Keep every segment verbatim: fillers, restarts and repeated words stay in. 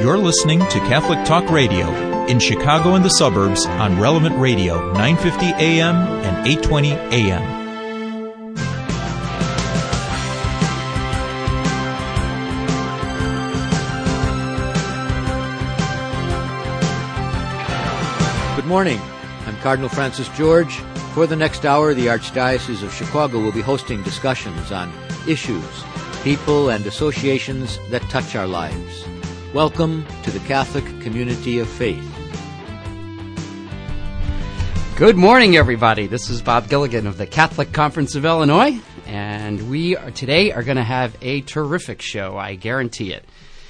You're listening to Catholic Talk Radio in Chicago and the suburbs on Relevant Radio, nine fifty A M and eight twenty A M. Good morning. I'm Cardinal Francis George. For the next hour, the Archdiocese of Chicago will be hosting discussions on issues, people, and associations that touch our lives. Welcome to the Catholic Community of Faith. Good morning, everybody. This is Bob Gilligan of the Catholic Conference of Illinois, and we are, today are going to have a terrific show. I guarantee it.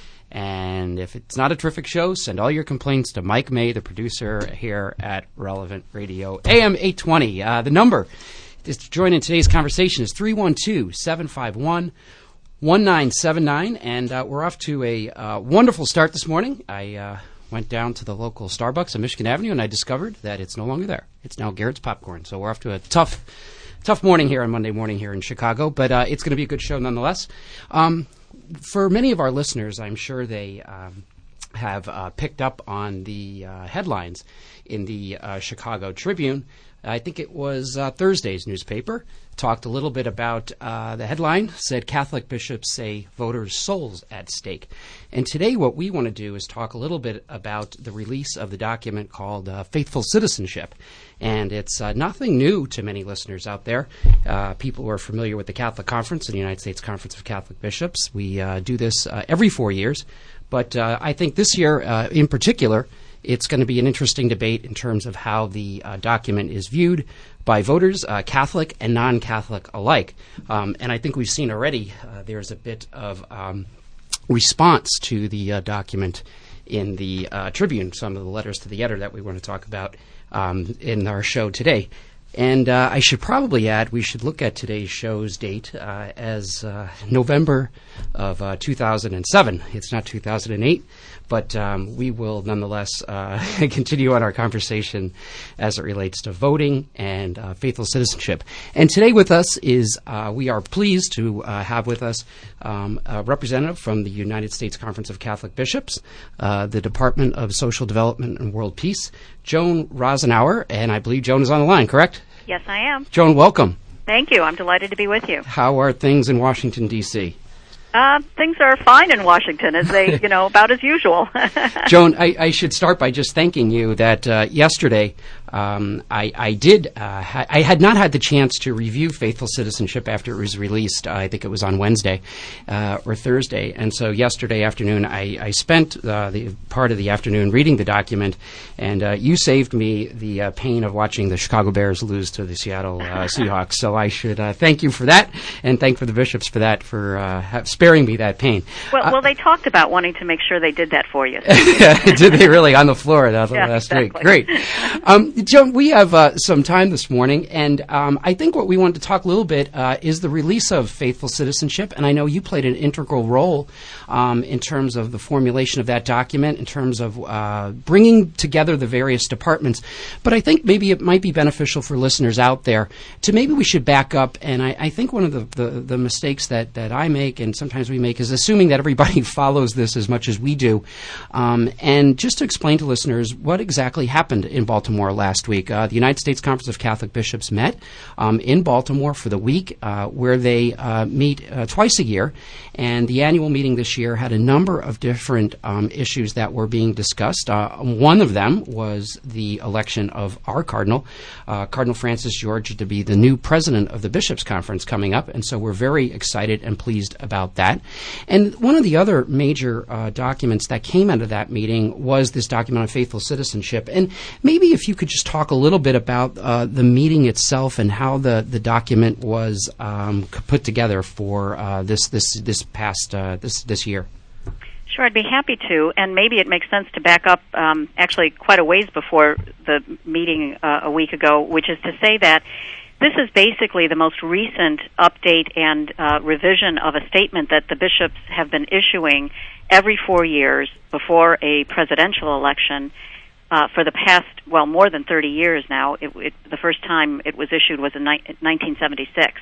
And if it's not a terrific show, send all your complaints to Mike May, the producer here at Relevant Radio, A M eight twenty. Uh, the number is to join in today's conversation is three one two, seven five one, one nine seven nine, and uh, we're off to a uh, wonderful start this morning. I uh, went down to the local Starbucks on Michigan Avenue, and I discovered that it's no longer there. It's now Garrett's Popcorn. So we're off to a tough, tough morning here on Monday morning here in Chicago, but uh, it's going to be a good show nonetheless. Um, for many of our listeners, I'm sure they um, have uh, picked up on the uh, headlines in the uh, Chicago Tribune. I think it was uh, Thursday's newspaper, talked a little bit about uh, the headline, said Catholic bishops say voters' souls at stake. And today what we want to do is talk a little bit about the release of the document called uh, Faithful Citizenship. And it's uh, nothing new to many listeners out there. Uh, people who are familiar with the Catholic Conference and the United States Conference of Catholic Bishops. We uh, do this uh, every four years. But uh, I think this year uh, in particular, it's going to be an interesting debate in terms of how the uh, document is viewed by voters, uh, Catholic and non-Catholic alike. Um, and I think we've seen already uh, there's a bit of um, response to the uh, document in the uh, Tribune, some of the letters to the editor that we want to talk about um, in our show today. And uh, I should probably add, we should look at today's show's date uh, as uh, November of uh, two thousand seven. It's not two thousand eight, but um, we will nonetheless uh, continue on our conversation as it relates to voting and uh, faithful citizenship. And today with us is, uh, we are pleased to uh, have with us um, a representative from the United States Conference of Catholic Bishops, uh, the Department of Social Development and World Peace, Joan Rosenauer, and I believe Joan is on the line, correct? Yes, I am. Joan, welcome. Thank you. I'm delighted to be with you. How are things in Washington, D C? Uh, things are fine in Washington, as they, you know, about as usual. Joan, I, I should start by just thanking you that uh, yesterday um, I, I did, uh, ha- I had not had the chance to review Faithful Citizenship after it was released. Uh, I think it was on Wednesday uh, or Thursday. And so yesterday afternoon, I, I spent uh, the part of the afternoon reading the document, and uh, you saved me the uh, pain of watching the Chicago Bears lose to the Seattle uh, Seahawks. So I should uh, thank you for that, and thank for the bishops for that, for uh, ha- sparing me that pain. Well, uh, well, they talked about wanting to make sure they did that for you. Did they really? On the floor uh, yeah, last exactly. week. Great. Um, Joan, we have uh, some time this morning, and um, I think what we wanted to talk a little bit uh, is the release of Faithful Citizenship, and I know you played an integral role um, in terms of the formulation of that document, in terms of uh, bringing together the various departments. But I think maybe it might be beneficial for listeners out there to maybe we should back up, and I, I think one of the, the, the mistakes that, that I make, and sometimes we make, is assuming that everybody follows this as much as we do. Um, and just to explain to listeners what exactly happened in Baltimore last week. Uh, the United States Conference of Catholic Bishops met um, in Baltimore for the week uh, where they uh, meet uh, twice a year. And the annual meeting this year had a number of different um, issues that were being discussed. Uh, one of them was the election of our Cardinal, uh, Cardinal Francis George, to be the new president of the Bishops' Conference coming up. And so we're very excited and pleased about that. And one of the other major uh, documents that came out of that meeting was this document on faithful citizenship. And maybe if you could just talk a little bit about uh, the meeting itself and how the, the document was um, put together for uh, this this this past uh, this this year. Sure, I'd be happy to, and maybe it makes sense to back up um, actually quite a ways before the meeting uh, a week ago, which is to say that this is basically the most recent update and uh, revision of a statement that the bishops have been issuing every four years before a presidential election uh, for the past, well, more than thirty years now. It, it, the first time it was issued was in ni- nineteen seventy-six.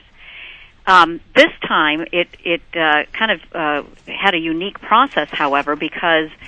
Um, this time, it, it uh, kind of uh, had a unique process, however, because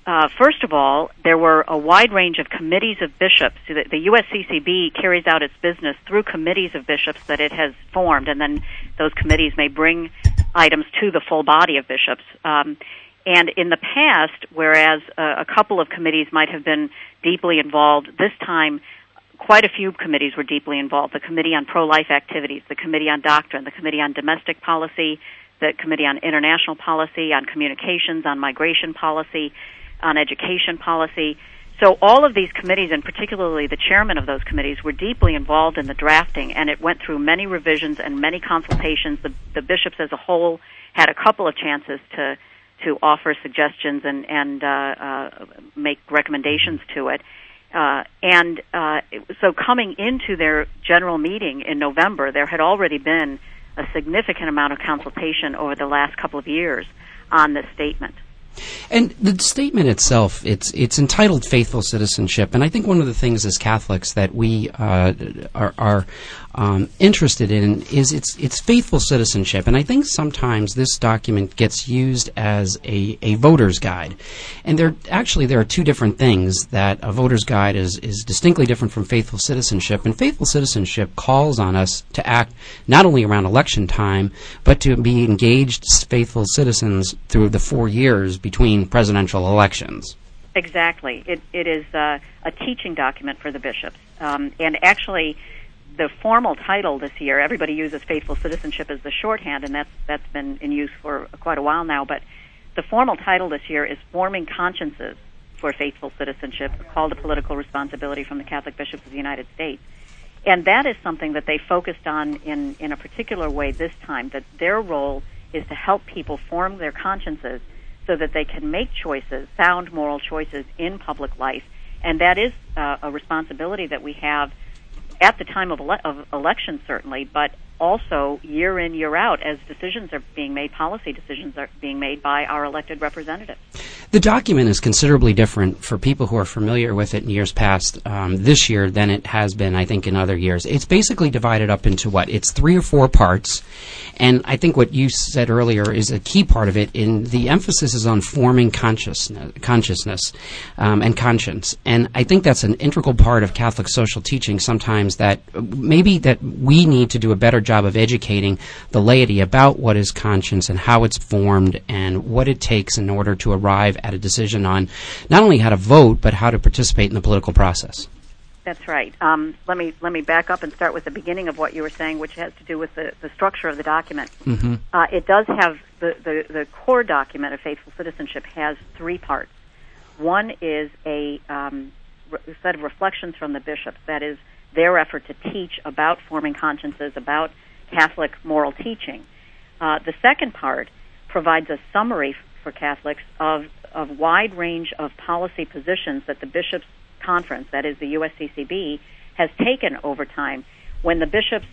uh, first of all, there were a wide range of committees of bishops. The, the U S C C B carries out its business through committees of bishops that it has formed, and then those committees may bring items to the full body of bishops. Um, and in the past, whereas uh, a couple of committees might have been deeply involved, this time quite a few committees were deeply involved. The Committee on Pro-Life Activities, the Committee on Doctrine, the Committee on Domestic Policy, the Committee on International Policy, on Communications, on Migration Policy, on Education Policy. So all of these committees, and particularly the chairman of those committees, were deeply involved in the drafting, and it went through many revisions and many consultations. The, the bishops as a whole had a couple of chances to to offer suggestions and, and uh, uh, make recommendations to it. Uh, and uh, so coming into their general meeting in November, there had already been a significant amount of consultation over the last couple of years on this statement. And the statement itself, it's it's entitled Faithful Citizenship, and I think one of the things as Catholics that we uh, are, are um, interested in is it's it's faithful citizenship, and I think sometimes this document gets used as a, a voter's guide, and there actually there are two different things that a voter's guide is is distinctly different from faithful citizenship, and faithful citizenship calls on us to act not only around election time, but to be engaged faithful citizens through the four years between presidential elections. Exactly. It, it is uh, a teaching document for the bishops. Um, and actually, the formal title this year, everybody uses faithful citizenship as the shorthand, and that's, that's been in use for quite a while now, but the formal title this year is Forming Consciences for Faithful Citizenship, a call to political responsibility from the Catholic Bishops of the United States. And that is something that they focused on in, in a particular way this time, that their role is to help people form their consciences so that they can make choices, sound moral choices in public life. And that is uh, a responsibility that we have at the time of, ele- of election, certainly, but also year in, year out, as decisions are being made, policy decisions are being made by our elected representatives. The document is considerably different for people who are familiar with it in years past um, this year than it has been, I think, in other years. It's basically divided up into what? It's three or four parts, and I think what you said earlier is a key part of it. In the emphasis is on forming consciousness, consciousness um, and conscience, and I think that's an integral part of Catholic social teaching sometimes, that maybe that we need to do a better job of educating the laity about what is conscience and how it's formed and what it takes in order to arrive at a decision on not only how to vote but how to participate in the political process. That's right. Um, let me let me back up and start with the beginning of what you were saying, which has to do with the, the structure of the document. Mm-hmm. Uh, it does have the, the, the core document of faithful citizenship has three parts. One is a um, re- set of reflections from the bishops, that is their effort to teach about forming consciences, about Catholic moral teaching. Uh, the second part provides a summary f- for Catholics of of wide range of policy positions that the Bishops' Conference, that is the U S C C B, has taken over time. When the bishops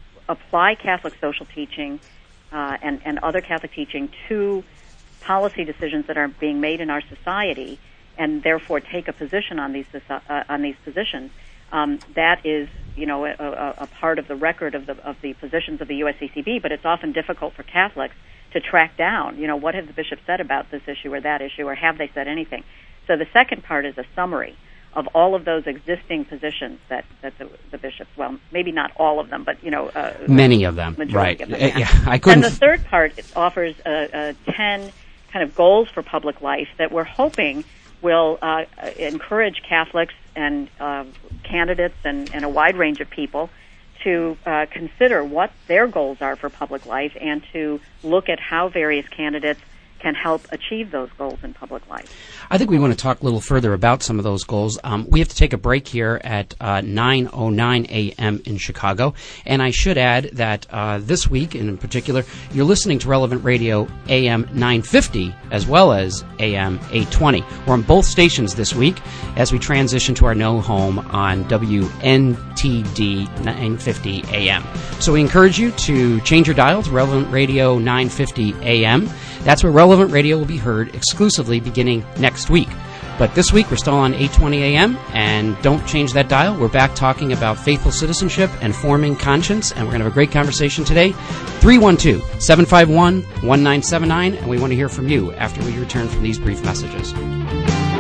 apply Catholic social teaching uh, and, and other Catholic teaching to policy decisions that are being made in our society, and therefore take a position on these uh, on these positions, um, that is, you know, a, a, a part of the record of the of the positions of the U S C C B. But it's often difficult for Catholics to track down, you know, what have the bishops said about this issue or that issue, or have they said anything? So the second part is a summary of all of those existing positions that, that the, the bishops, well, maybe not all of them, but, you know, uh, many of them, majority right? Of them, yeah. yeah. yeah, I couldn't. And the third part offers uh, uh, ten kind of goals for public life that we're hoping will uh, encourage Catholics and uh, candidates and, and a wide range of people to uh, consider what their goals are for public life and to look at how various candidates can help achieve those goals in public life. I think we want to talk a little further about some of those goals. Um, we have to take a break here at uh, nine oh nine a.m. in Chicago. And I should add that uh, this week, and in particular, you're listening to Relevant Radio A M nine fifty as well as A M eight twenty. We're on both stations this week as we transition to our new home on W N T D nine fifty A M. So we encourage you to change your dial to Relevant Radio nine fifty A M. That's where Relevant Radio will be heard exclusively beginning next week. But this week, we're still on eight twenty a.m., and don't change that dial. We're back talking about faithful citizenship and forming conscience, and we're going to have a great conversation today. three one two, seven five one, one nine seven nine, and we want to hear from you after we return from these brief messages.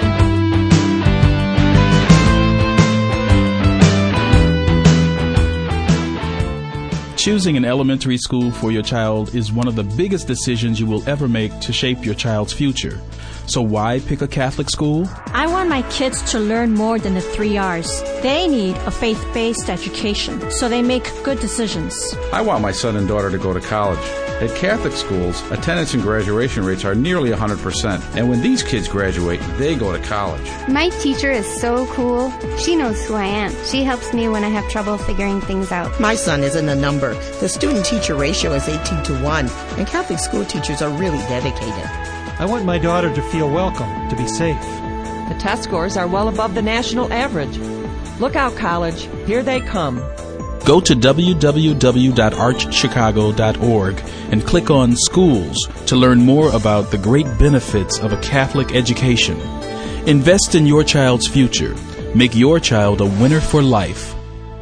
Choosing an elementary school for your child is one of the biggest decisions you will ever make to shape your child's future. So why pick a Catholic school? I want my kids to learn more than the three R's. They need a faith-based education, so they make good decisions. I want my son and daughter to go to college. At Catholic schools, attendance and graduation rates are nearly one hundred percent. And when these kids graduate, they go to college. My teacher is so cool. She knows who I am. She helps me when I have trouble figuring things out. My son isn't a number. The student-teacher ratio is eighteen to one, and Catholic school teachers are really dedicated. I want my daughter to feel welcome, to be safe. The test scores are well above the national average. Look out, college. Here they come. Go to w w w dot arch chicago dot org and click on Schools to learn more about the great benefits of a Catholic education. Invest in your child's future. Make your child a winner for life.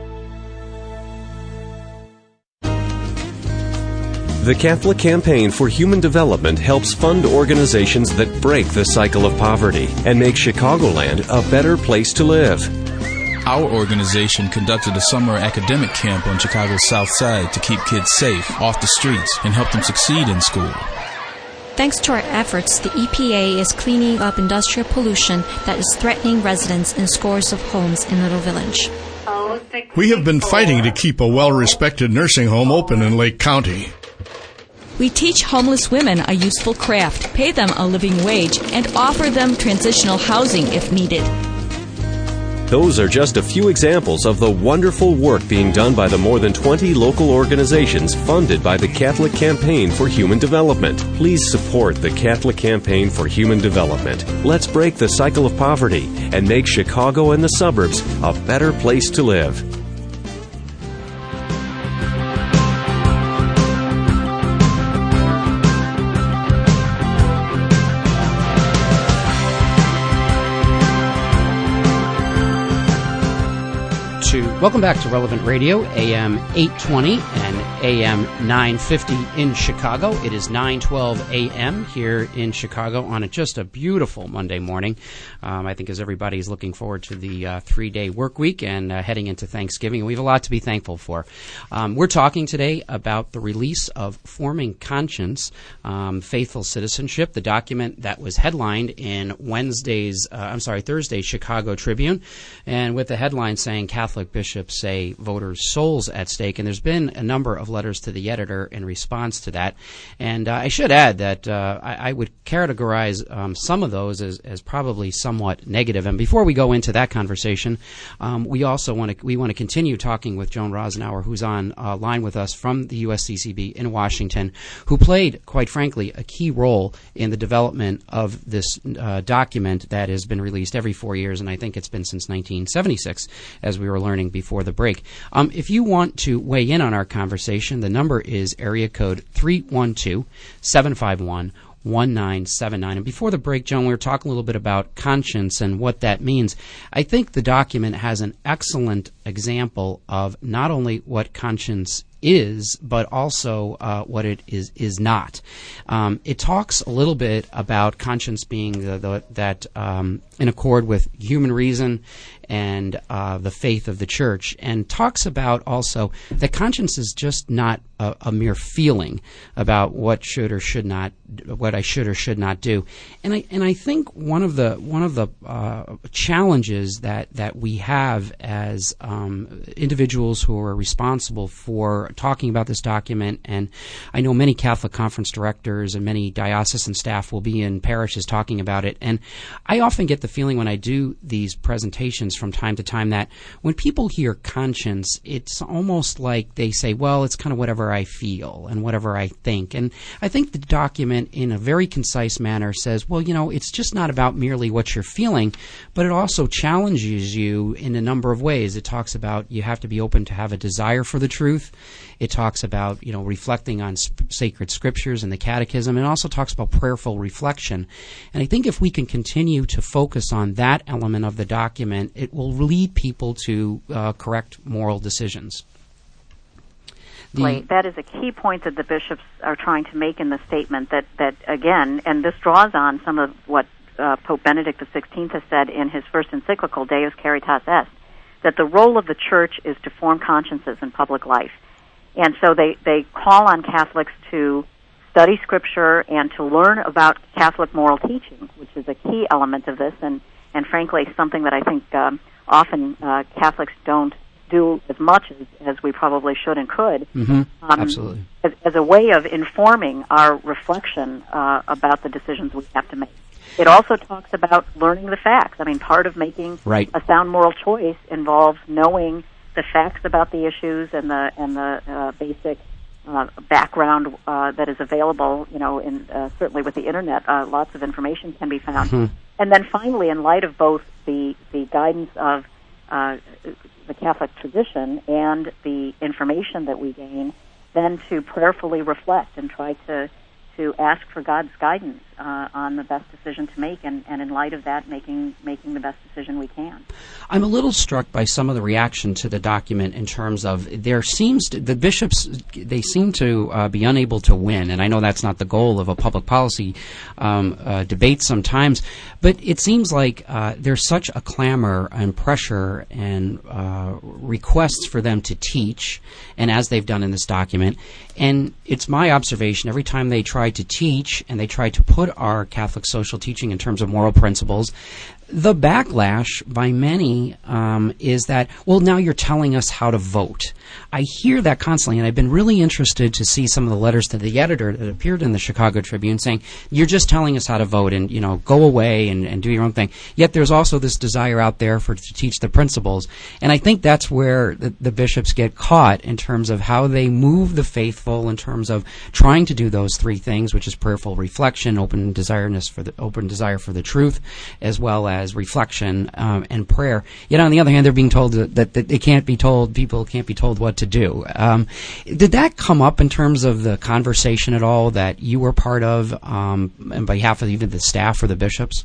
The Catholic Campaign for Human Development helps fund organizations that break the cycle of poverty and make Chicagoland a better place to live. Our organization conducted a summer academic camp on Chicago's South Side to keep kids safe off the streets and help them succeed in school. Thanks to our efforts, the E P A is cleaning up industrial pollution that is threatening residents in scores of homes in Little Village. We have been fighting to keep a well-respected nursing home open in Lake County. We teach homeless women a useful craft, pay them a living wage, and offer them transitional housing if needed. Those are just a few examples of the wonderful work being done by the more than twenty local organizations funded by the Catholic Campaign for Human Development. Please support the Catholic Campaign for Human Development. Let's break the cycle of poverty and make Chicago and the suburbs a better place to live. Welcome back to Relevant Radio, A M eight twenty and A M nine fifty in Chicago. It is nine twelve A M here in Chicago on a, just a beautiful Monday morning. Um, I think as everybody's looking forward to the uh, three-day work week and uh, heading into Thanksgiving, we have a lot to be thankful for. Um, we're talking today about the release of Forming Conscience, um, Faithful Citizenship, the document that was headlined in Wednesday's, uh, I'm sorry, Thursday's Chicago Tribune, and with the headline saying Catholic bishops say voters' souls at stake. And there's been a number of letters to the editor in response to that. And uh, I should add that uh, I, I would categorize um, some of those as, as probably somewhat negative. And before we go into that conversation, um, we also want to we want to continue talking with Joan Rosenauer, who's on uh, line with us from the U S C C B in Washington, who played, quite frankly, a key role in the development of this uh, document that has been released every four years, and I think it's been since nineteen seventy-six, as we were learning before the break. Um, if you want to weigh in on our conversation, the number is area code three one two, seven five one, one nine seven nine. And before the break, Joan, we were talking a little bit about conscience and what that means. I think the document has an excellent example of not only what conscience is, but also uh, what it is is not. Um, it talks a little bit about conscience being the, the, that um, in accord with human reason and uh, the faith of the church, and talks about also that conscience is just not a, a mere feeling about what should or should not, what I should or should not do. And I and I think one of the one of the uh, challenges that that we have as um, individuals who are responsible for talking about this document, and I know many Catholic conference directors and many diocesan staff will be in parishes talking about it, and I often get the feeling when I do these presentations from time to time that when people hear conscience, it's almost like they say, well, it's kind of whatever I feel and whatever I think. And I think the document in a very concise manner says, well, you know, it's just not about merely what you're feeling, but it also challenges you in a number of ways. It talks about you have to be open to have a desire for the truth. It talks about, you know, reflecting on sp- sacred scriptures and the catechism, and also talks about prayerful reflection. And I think if we can continue to focus on that element of the document, it will lead people to uh, correct moral decisions. The Right. That is a key point that the bishops are trying to make in the statement, that, that again, and this draws on some of what uh, Pope Benedict the sixteenth has said in his first encyclical, Deus Caritas Est, that the role of the Church is to form consciences in public life. And so they, they call on Catholics to study Scripture and to learn about Catholic moral teaching, which is a key element of this, and, and frankly, something that I think um, often uh, Catholics don't do as much as, as we probably should and could. Mm-hmm. Um, Absolutely. As, as a way of informing our reflection uh, about the decisions we have to make. It also talks about learning the facts. I mean, part of making right. a sound moral choice involves knowing the facts about the issues and the and the uh, basic uh, background uh, that is available. You know, in uh, certainly with the internet, uh, lots of information can be found. Mm-hmm. And then finally, in light of both the the guidance of uh, the Catholic tradition and the information that we gain, then to prayerfully reflect and try to to ask for God's guidance uh, on the best decision to make, and, and in light of that, making making the best decision we can. I'm a little struck by some of the reaction to the document in terms of there seems to, the bishops, they seem to uh, be unable to win, and I know that's not the goal of a public policy um, uh, debate sometimes, but it seems like uh, there's such a clamor and pressure and uh, requests for them to teach, and as they've done in this document, and it's my observation every time they try to teach and they try to put our Catholic social teaching in terms of moral principles, the backlash by many um, is that, well, now you're telling us how to vote. I hear that constantly, and I've been really interested to see some of the letters to the editor that appeared in the Chicago Tribune saying, you're just telling us how to vote and, you know, go away and, and do your own thing. Yet there's also this desire out there for to teach the principles. And I think that's where the, the bishops get caught in terms of how they move the faithful in terms of trying to do those three things, which is prayerful reflection, open desireness for the open desire for the truth, as well as as reflection um, and prayer. Yet on the other hand, they're being told that, that, that they can't be told, people can't be told what to do. Um, did that come up in terms of the conversation at all that you were part of um, on behalf of either the staff or the bishops?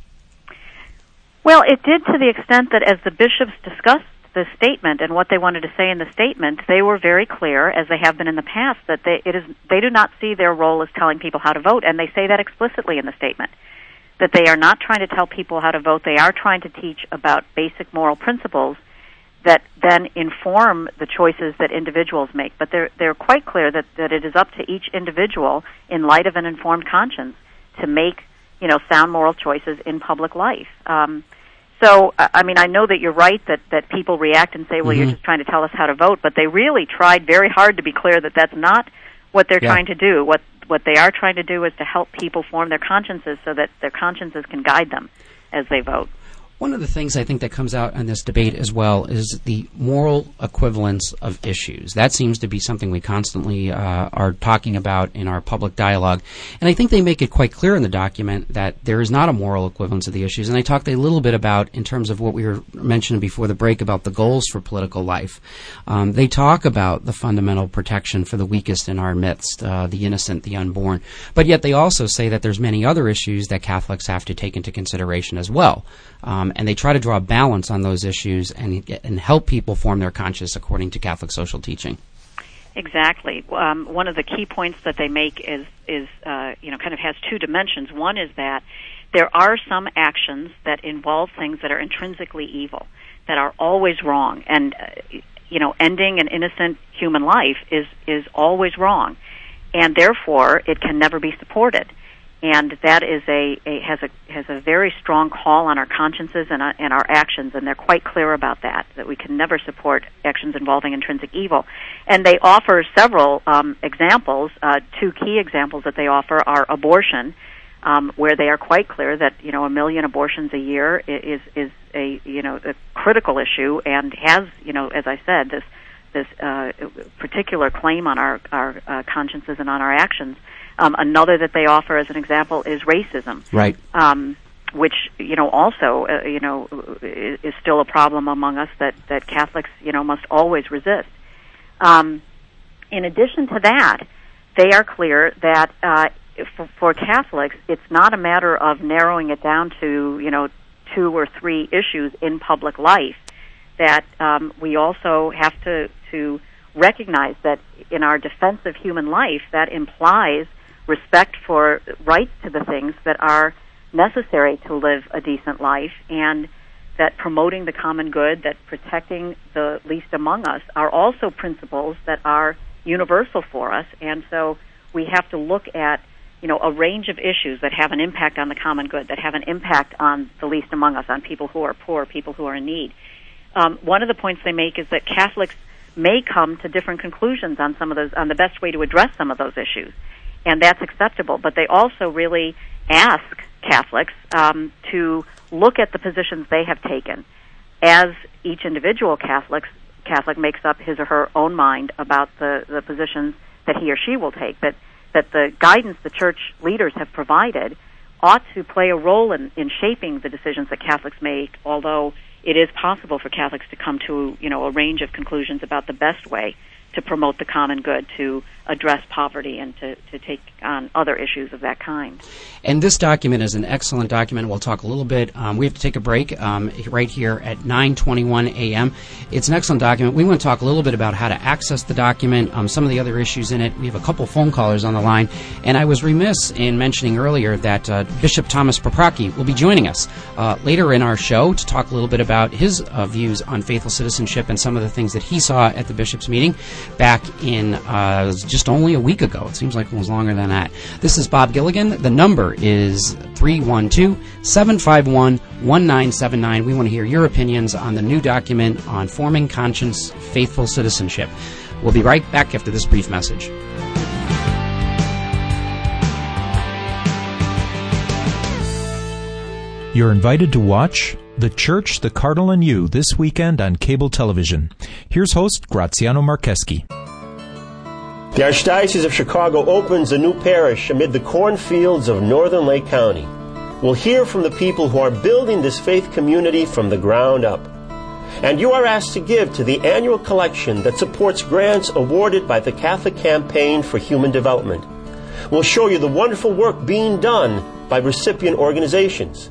Well, it did to the extent that as the bishops discussed the statement and what they wanted to say in the statement, they were very clear, as they have been in the past, that they, it is, they do not see their role as telling people how to vote, and they say that explicitly in the statement. That they are not trying to tell people how to vote. They are trying to teach about basic moral principles that then inform the choices that individuals make. But they're they're quite clear that, that it is up to each individual, in light of an informed conscience, to make, you know, sound moral choices in public life. Um, so, I mean, I know that you're right that, that people react and say, well, mm-hmm. you're just trying to tell us how to vote. But they really tried very hard to be clear that that's not what they're yeah. trying to do. What What they are trying to do is to help people form their consciences so that their consciences can guide them as they vote. One of the things I think that comes out in this debate as well is the moral equivalence of issues. That seems to be something we constantly uh, are talking about in our public dialogue. And I think they make it quite clear in the document that there is not a moral equivalence of the issues. And I talked a little bit about, in terms of what we were mentioning before the break, about the goals for political life. Um, they talk about the fundamental protection for the weakest in our midst, uh, the innocent, the unborn. But yet they also say that there's many other issues that Catholics have to take into consideration as well. Um, and they try to draw a balance on those issues and and help people form their conscience according to Catholic social teaching. Exactly. Um, one of the key points that they make is is uh, you know kind of has two dimensions. One is that there are some actions that involve things that are intrinsically evil, that are always wrong, and uh, you know ending an innocent human life is is always wrong, and therefore it can never be supported. And that is a, a has a has a very strong call on our consciences and, uh, and our actions, and they're quite clear about that, that we can never support actions involving intrinsic evil. And they offer several um, examples. Uh, two key examples that they offer are abortion, um, where they are quite clear that you know a million abortions a year is is a you know a critical issue, and has you know as I said this this uh, particular claim on our our uh, consciences and on our actions. Um, another that they offer as an example is racism, right? Um, which you know also uh, you know is, is still a problem among us that, that Catholics you know must always resist. Um, in addition to that, they are clear that uh, for, for Catholics, it's not a matter of narrowing it down to you know two or three issues in public life. That um, we also have to to recognize that in our defense of human life, that implies respect for rights to the things that are necessary to live a decent life, and that promoting the common good, that protecting the least among us, are also principles that are universal for us, and so we have to look at, you know, a range of issues that have an impact on the common good, that have an impact on the least among us, on people who are poor, people who are in need. Um, one of the points they make is that Catholics may come to different conclusions on some of those, on the best way to address some of those issues, and that's acceptable. But they also really ask Catholics um, to look at the positions they have taken as each individual Catholics, Catholic makes up his or her own mind about the, the positions that he or she will take, that, that the guidance the church leaders have provided ought to play a role in, in shaping the decisions that Catholics make, although it is possible for Catholics to come to, you know, a range of conclusions about the best way to promote the common good, to address poverty, and to, to take on other issues of that kind. And this document is an excellent document. We'll talk a little bit. Um, we have to take a break um, right here at nine twenty-one a.m. It's an excellent document. We want to talk a little bit about how to access the document, um, some of the other issues in it. We have a couple phone callers on the line, and I was remiss in mentioning earlier that uh, Bishop Thomas Paprocki will be joining us uh, later in our show to talk a little bit about his uh, views on faithful citizenship and some of the things that he saw at the bishop's meeting back in uh, just only a week ago. It seems like it was longer than that. This is Bob Gilligan. The number is three one two, seven five one, one nine seven nine. We want to hear your opinions on the new document on forming conscience, faithful citizenship. We'll be right back after this brief message. You're invited to watch The Church, the Cardinal, and You this weekend on cable television. Here's host Graziano Marcheski. The Archdiocese of Chicago opens a new parish amid the cornfields of northern Lake County. We'll hear from the people who are building this faith community from the ground up. And you are asked to give to the annual collection that supports grants awarded by the Catholic Campaign for Human Development. We'll show you the wonderful work being done by recipient organizations.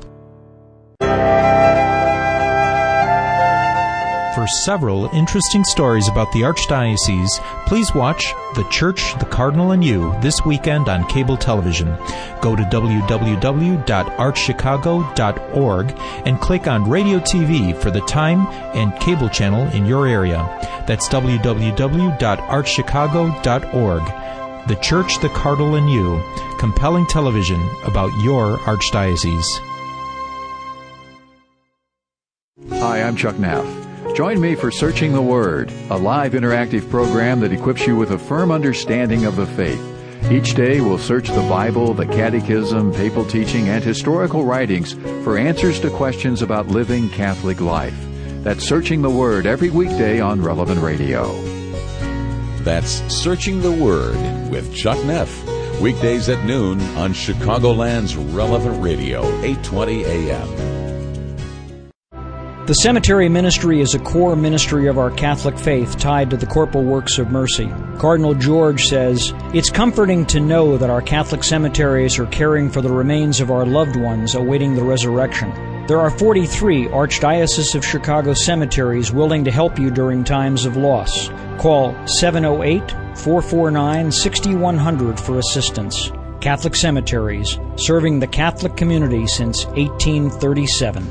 For several interesting stories about the Archdiocese, please watch The Church, the Cardinal, and You this weekend on cable television. Go to w w w dot arch chicago dot org and click on Radio T V for the time and cable channel in your area. That's w w w dot arch chicago dot org. The Church, the Cardinal, and You. Compelling television about your Archdiocese. Hi, I'm Chuck Naff. Join me for Searching the Word, a live interactive program that equips you with a firm understanding of the faith. Each day we'll search the Bible, the Catechism, papal teaching, and historical writings for answers to questions about living Catholic life. That's Searching the Word every weekday on Relevant Radio. That's Searching the Word with Chuck Neff. Weekdays at noon on Chicagoland's Relevant Radio, eight twenty a.m. The cemetery ministry is a core ministry of our Catholic faith tied to the corporal works of mercy. Cardinal George says, "It's comforting to know that our Catholic cemeteries are caring for the remains of our loved ones awaiting the resurrection. There are forty-three Archdiocese of Chicago cemeteries willing to help you during times of loss. Call seven oh eight, four four nine, six one zero zero for assistance. Catholic Cemeteries, serving the Catholic community since eighteen thirty-seven.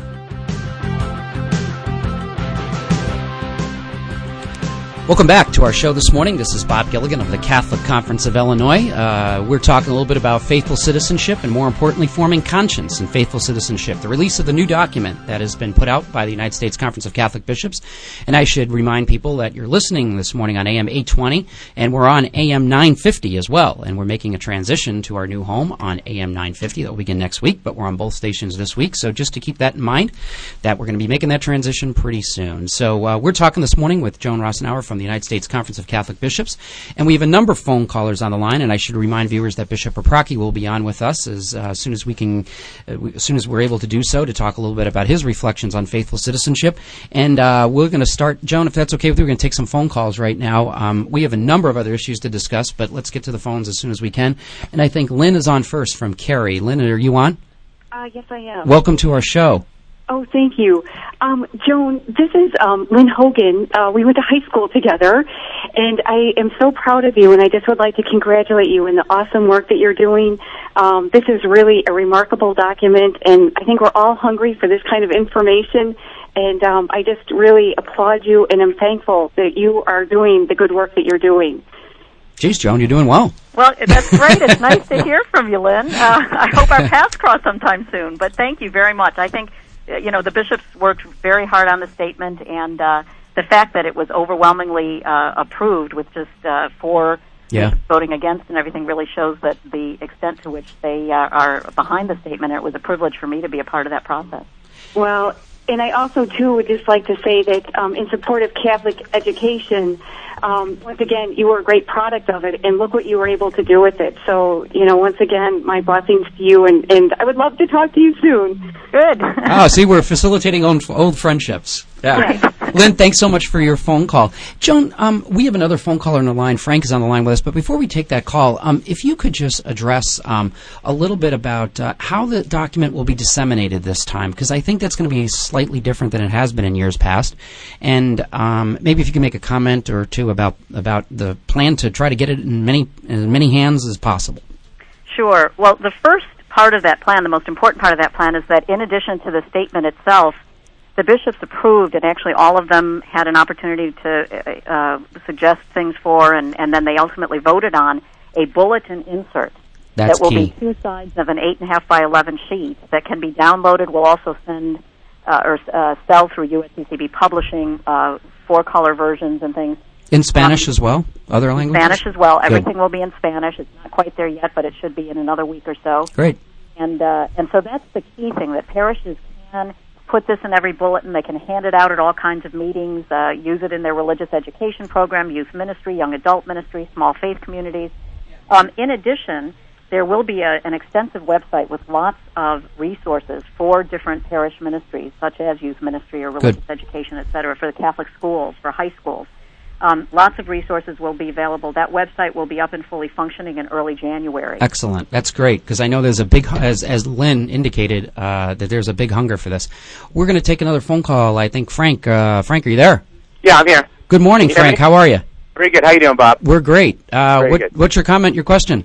Welcome back to our show this morning. This is Bob Gilligan of the Catholic Conference of Illinois. Uh, we're talking a little bit about faithful citizenship and, more importantly, forming conscience and faithful citizenship. The release of the new document that has been put out by the United States Conference of Catholic Bishops. And I should remind people that you're listening this morning on A M eight twenty, and we're on A M nine fifty as well. And we're making a transition to our new home on A M nine fifty. That will begin next week, but we're on both stations this week. So just to keep that in mind, that we're going to be making that transition pretty soon. So uh, we're talking this morning with Joan Rosenauer from the United States Conference of Catholic Bishops, and we have a number of phone callers on the line. And I should remind viewers that Bishop Paprocki will be on with us as, uh, as soon as we can, uh, we, as soon as we're able to do so, to talk a little bit about his reflections on faithful citizenship. And uh, we're going to start, Joan, if that's okay with you, we're going to take some phone calls right now. Um, we have a number of other issues to discuss, but let's get to the phones as soon as we can. And I think Lynn is on first from Cary. Lynn, are you on? Uh, yes, I am. Welcome to our show. Oh, thank you. Um, Joan, this is um, Lynn Hogan. Uh, we went to high school together, and I am so proud of you, and I just would like to congratulate you in the awesome work that you're doing. Um, this is really a remarkable document, and I think we're all hungry for this kind of information, and um, I just really applaud you, and I'm thankful that you are doing the good work that you're doing. Geez, Joan, you're doing well. Well, that's great. It's nice to hear from you, Lynn. Uh, I hope our paths cross sometime soon. But thank you very much. I think, uh, you know, the bishops worked very hard on the statement, and uh, the fact that it was overwhelmingly uh, approved with just uh, four yeah. voting against and everything really shows that the extent to which they uh, are behind the statement. It was a privilege for me to be a part of that process. Well, and I also, too, would just like to say that um, in support of Catholic education, um, once again, you were a great product of it, and look what you were able to do with it. So, you know, once again, my blessings to you, and, and I would love to talk to you soon. Good. Oh, see, we're facilitating old, old friendships. Yeah. Right. Lynn, thanks so much for your phone call. Joan, um, we have another phone caller on the line. Frank is on the line with us. But before we take that call, um, if you could just address um, a little bit about uh, how the document will be disseminated this time, because I think that's going to be slightly different than it has been in years past. And um, maybe if you can make a comment or two about about the plan to try to get it in many in many hands as possible. Sure. Well, the first part of that plan, the most important part of that plan, is that in addition to the statement itself, the bishops approved, and actually all of them had an opportunity to uh, suggest things for, and, and then they ultimately voted on a bulletin insert. That's that will key. be two sides of an eight and a half by eleven sheet that can be downloaded. We'll also send uh, or uh, sell through U S C C B Publishing uh, four color versions and things. In Spanish um, as well? Other languages? Spanish as well. Good. Everything will be in Spanish. It's not quite there yet, but it should be in another week or so. Great. And uh, and so that's the key thing, that parishes can put this in every bulletin. They can hand it out at all kinds of meetings, uh, use it in their religious education program, youth ministry, young adult ministry, small faith communities. Um, in addition, there will be a, an extensive website with lots of resources for different parish ministries, such as youth ministry or religious Good. education, et cetera, for the Catholic schools, for high schools. Um, lots of resources will be available. That website will be up and fully functioning in early January. Excellent. That's great, because I know there's a big, as as Lynn indicated, uh, that there's a big hunger for this. We're going to take another phone call. I think Frank. Uh, Frank, are you there? Yeah, I'm here. Good morning, Can you hear Frank. me? How are you? Very good. How you doing, Bob? We're great. Uh, Very what, good. What's your comment, your question?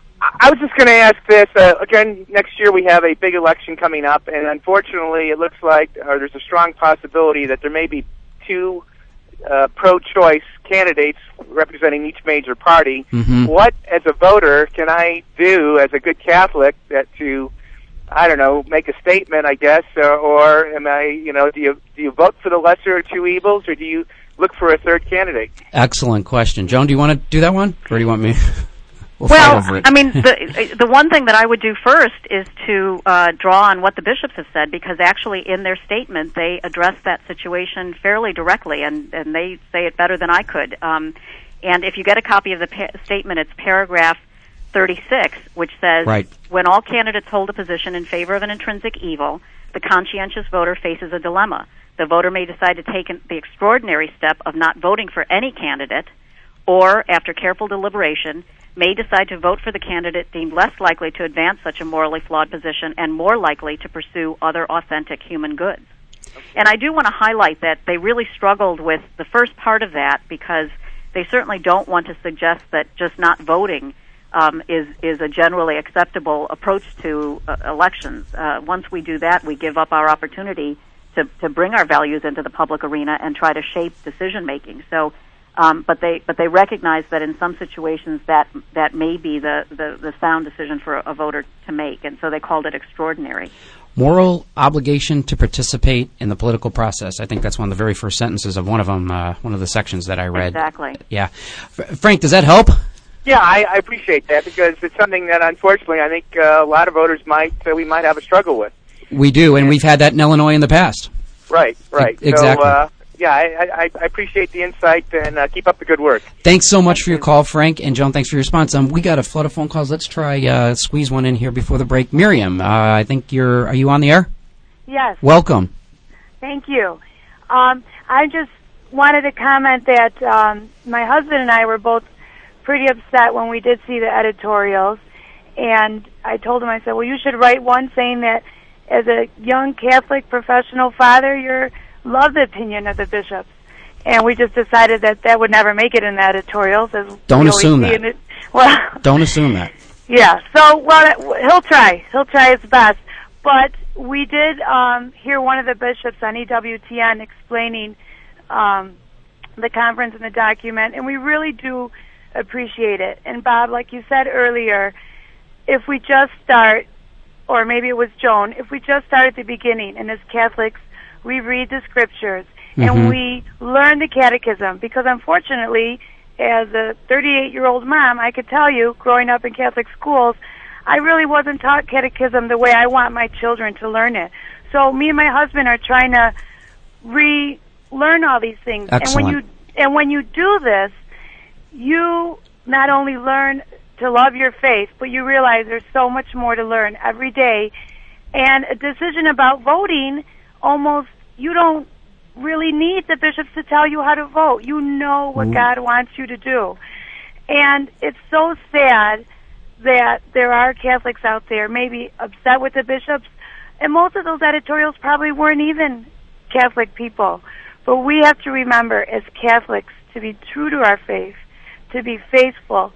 I was just going to ask this. Uh, again, next year we have a big election coming up, and unfortunately it looks like or there's a strong possibility that there may be two uh, pro-choice candidates representing each major party. Mm-hmm. What, as a voter, can I do as a good Catholic that to, I don't know, make a statement, I guess, or, or am I, you know, do you do you vote for the lesser of two evils, or do you look for a third candidate? Excellent question. Joan, do you want to do that one, or do you want me? We'll, well, fight over it. I mean, the the one thing that I would do first is to uh, draw on what the bishops have said, because actually in their statement they address that situation fairly directly, and, and they say it better than I could. Um, and if you get a copy of the pa- statement, it's paragraph thirty-six, which says, right. When all candidates hold a position in favor of an intrinsic evil, the conscientious voter faces a dilemma. The voter may decide to take an, the extraordinary step of not voting for any candidate, or, after careful deliberation, may decide to vote for the candidate deemed less likely to advance such a morally flawed position and more likely to pursue other authentic human goods. Okay. And I do want to highlight that they really struggled with the first part of that, because they certainly don't want to suggest that just not voting um, is is a generally acceptable approach to uh, elections. Uh, once we do that, we give up our opportunity to, to bring our values into the public arena and try to shape decision making. So Um, but they but they recognize that in some situations that that may be the, the, the sound decision for a, a voter to make, and so they called it extraordinary. Moral obligation to participate in the political process. I think that's one of the very first sentences of one of them, uh, one of the sections that I read. Exactly. Yeah. F- Frank, does that help? Yeah, I, I appreciate that, because it's something that unfortunately I think uh, a lot of voters might uh, we might have a struggle with. We do, and we've had that in Illinois in the past. Right, right. E- exactly. So, uh, yeah, I, I, I appreciate the insight, and uh, keep up the good work. Thanks so much for your call, Frank, and Joan, thanks for your response. Um, we got a flood of phone calls. Let's try uh, squeeze one in here before the break. Miriam, uh, I think you're. Are you on the air? Yes. Welcome. Thank you. Um, I just wanted to comment that um, my husband and I were both pretty upset when we did see the editorials, and I told him, I said, well, you should write one saying that as a young Catholic professional father, you're love the opinion of the bishops, and we just decided that that would never make it in the editorials. As Don't assume that. It. Well, don't assume that. Yeah. So, well, he'll try. He'll try his best. But we did um, hear one of the bishops on E W T N explaining um, the conference and the document, and we really do appreciate it. And Bob, like you said earlier, if we just start, or maybe it was Joan, if we just start at the beginning, and as Catholics, we read the scriptures, mm-hmm. and we learn the catechism, because unfortunately, as a thirty-eight-year-old mom, I could tell you, growing up in Catholic schools, I really wasn't taught catechism the way I want my children to learn it. So me and my husband are trying to relearn all these things. Excellent. And when you and when you do this, you not only learn to love your faith, but you realize there's so much more to learn every day. And a decision about voting, almost, you don't really need the bishops to tell you how to vote. You know what Ooh. God wants you to do. And it's so sad that there are Catholics out there maybe upset with the bishops, and most of those editorials probably weren't even Catholic people. But we have to remember, as Catholics, to be true to our faith, to be faithful,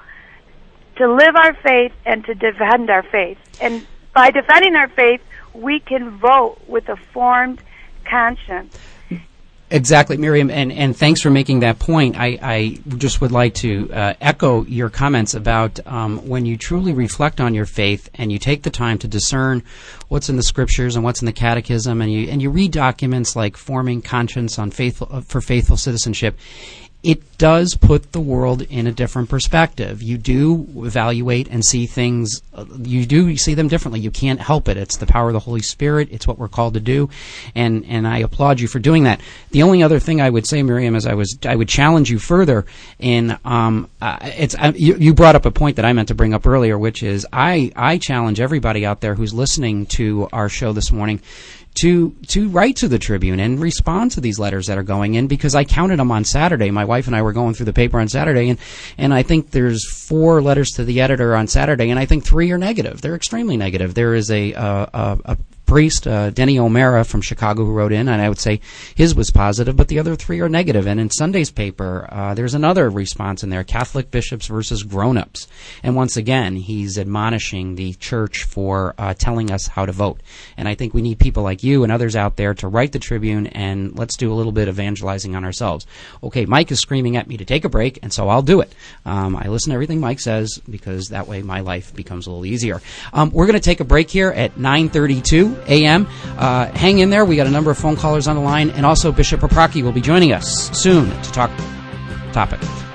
to live our faith, and to defend our faith. And by defending our faith, we can vote with a formed conscience. Exactly, Miriam, and, and thanks for making that point. I, I just would like to uh, echo your comments about um, when you truly reflect on your faith and you take the time to discern what's in the scriptures and what's in the catechism, and you and you read documents like Forming Conscience on faithful uh, for Faithful Citizenship. It does put the world in a different perspective. You do evaluate and see things, uh, you do see them differently. You can't help it. It's the power of the Holy Spirit. It's what we're called to do, and and I applaud you for doing that. The only other thing I would say, Miriam, is I was I would challenge you further in um uh, it's uh, you, you brought up a point that I meant to bring up earlier, which is I I challenge everybody out there who's listening to our show this morning to to write to the Tribune and respond to these letters that are going in, because I counted them on Saturday. My wife and I were going through the paper on Saturday, and, and I think there's four letters to the editor on Saturday, and I think three are negative. They're extremely negative. There is a uh, a, a priest, uh, Denny O'Mara from Chicago, who wrote in, and I would say his was positive, but the other three are negative. And in Sunday's paper, uh, there's another response in there, Catholic bishops versus grown-ups. And once again, he's admonishing the church for uh, telling us how to vote. And I think we need people like you and others out there to write the Tribune, and let's do a little bit of evangelizing on ourselves. Okay, Mike is screaming at me to take a break, and so I'll do it. Um, I listen to everything Mike says, because that way my life becomes a little easier. Um, we're going to take a break here at nine thirty-two a m Uh, hang in there. We got a number of phone callers on the line, and also Bishop Paprocki will be joining us soon to talk topic.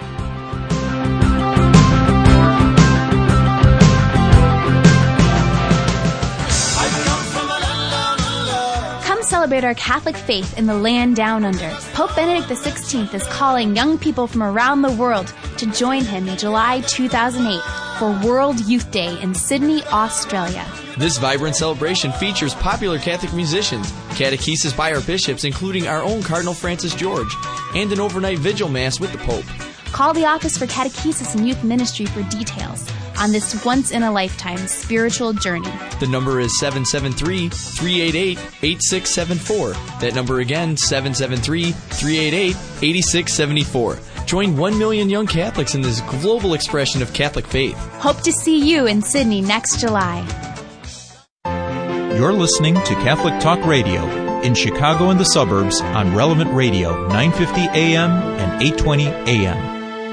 Come celebrate our Catholic faith in the land down under. Pope Benedict the sixteenth is calling young people from around the world to join him in July two thousand eight for World Youth Day in Sydney, Australia. This vibrant celebration features popular Catholic musicians, catechesis by our bishops, including our own Cardinal Francis George, and an overnight vigil mass with the Pope. Call the Office for Catechesis and Youth Ministry for details on this once-in-a-lifetime spiritual journey. The number is seven seven three, three eight eight, eight six seven four. That number again, seven seven three, three eight eight, eight six seven four. Join one million young Catholics in this global expression of Catholic faith. Hope to see you in Sydney next July. You're listening to Catholic Talk Radio in Chicago and the suburbs on Relevant Radio, nine fifty A M and eight twenty A M.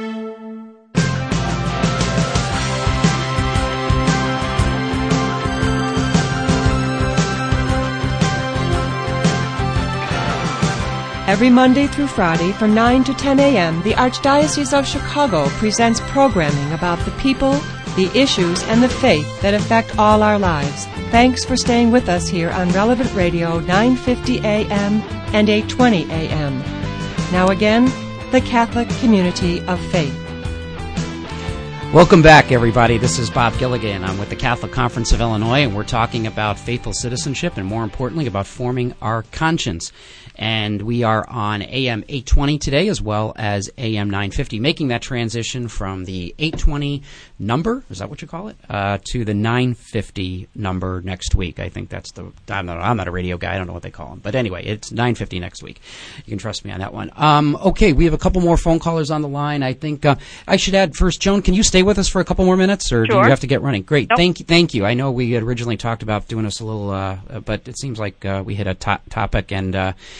Every Monday through Friday from nine to ten a m, the Archdiocese of Chicago presents programming about the people, the issues, and the faith that affect all our lives. Thanks for staying with us here on Relevant Radio, nine fifty A M and eight twenty A M. Now again, the Catholic Community of Faith. Welcome back, everybody. This is Bob Gilligan. I'm with the Catholic Conference of Illinois, and we're talking about faithful citizenship and, more importantly, about forming our conscience. And we are on A M eight twenty today, as well as A M nine fifty, making that transition from the eight twenty number, is that what you call it, uh, to the nine fifty number next week. I think that's the, I'm not, I'm not a radio guy, I don't know what they call them. But anyway, it's nine fifty next week. You can trust me on that one. Um, okay, we have a couple more phone callers on the line. I think uh, I should add first, Joan, can you stay with us for a couple more minutes, or sure. do you have to get running? Great, nope. thank you. Thank you. I know we had originally talked about doing us a little, uh, but it seems like uh, we hit a to- topic, and uh,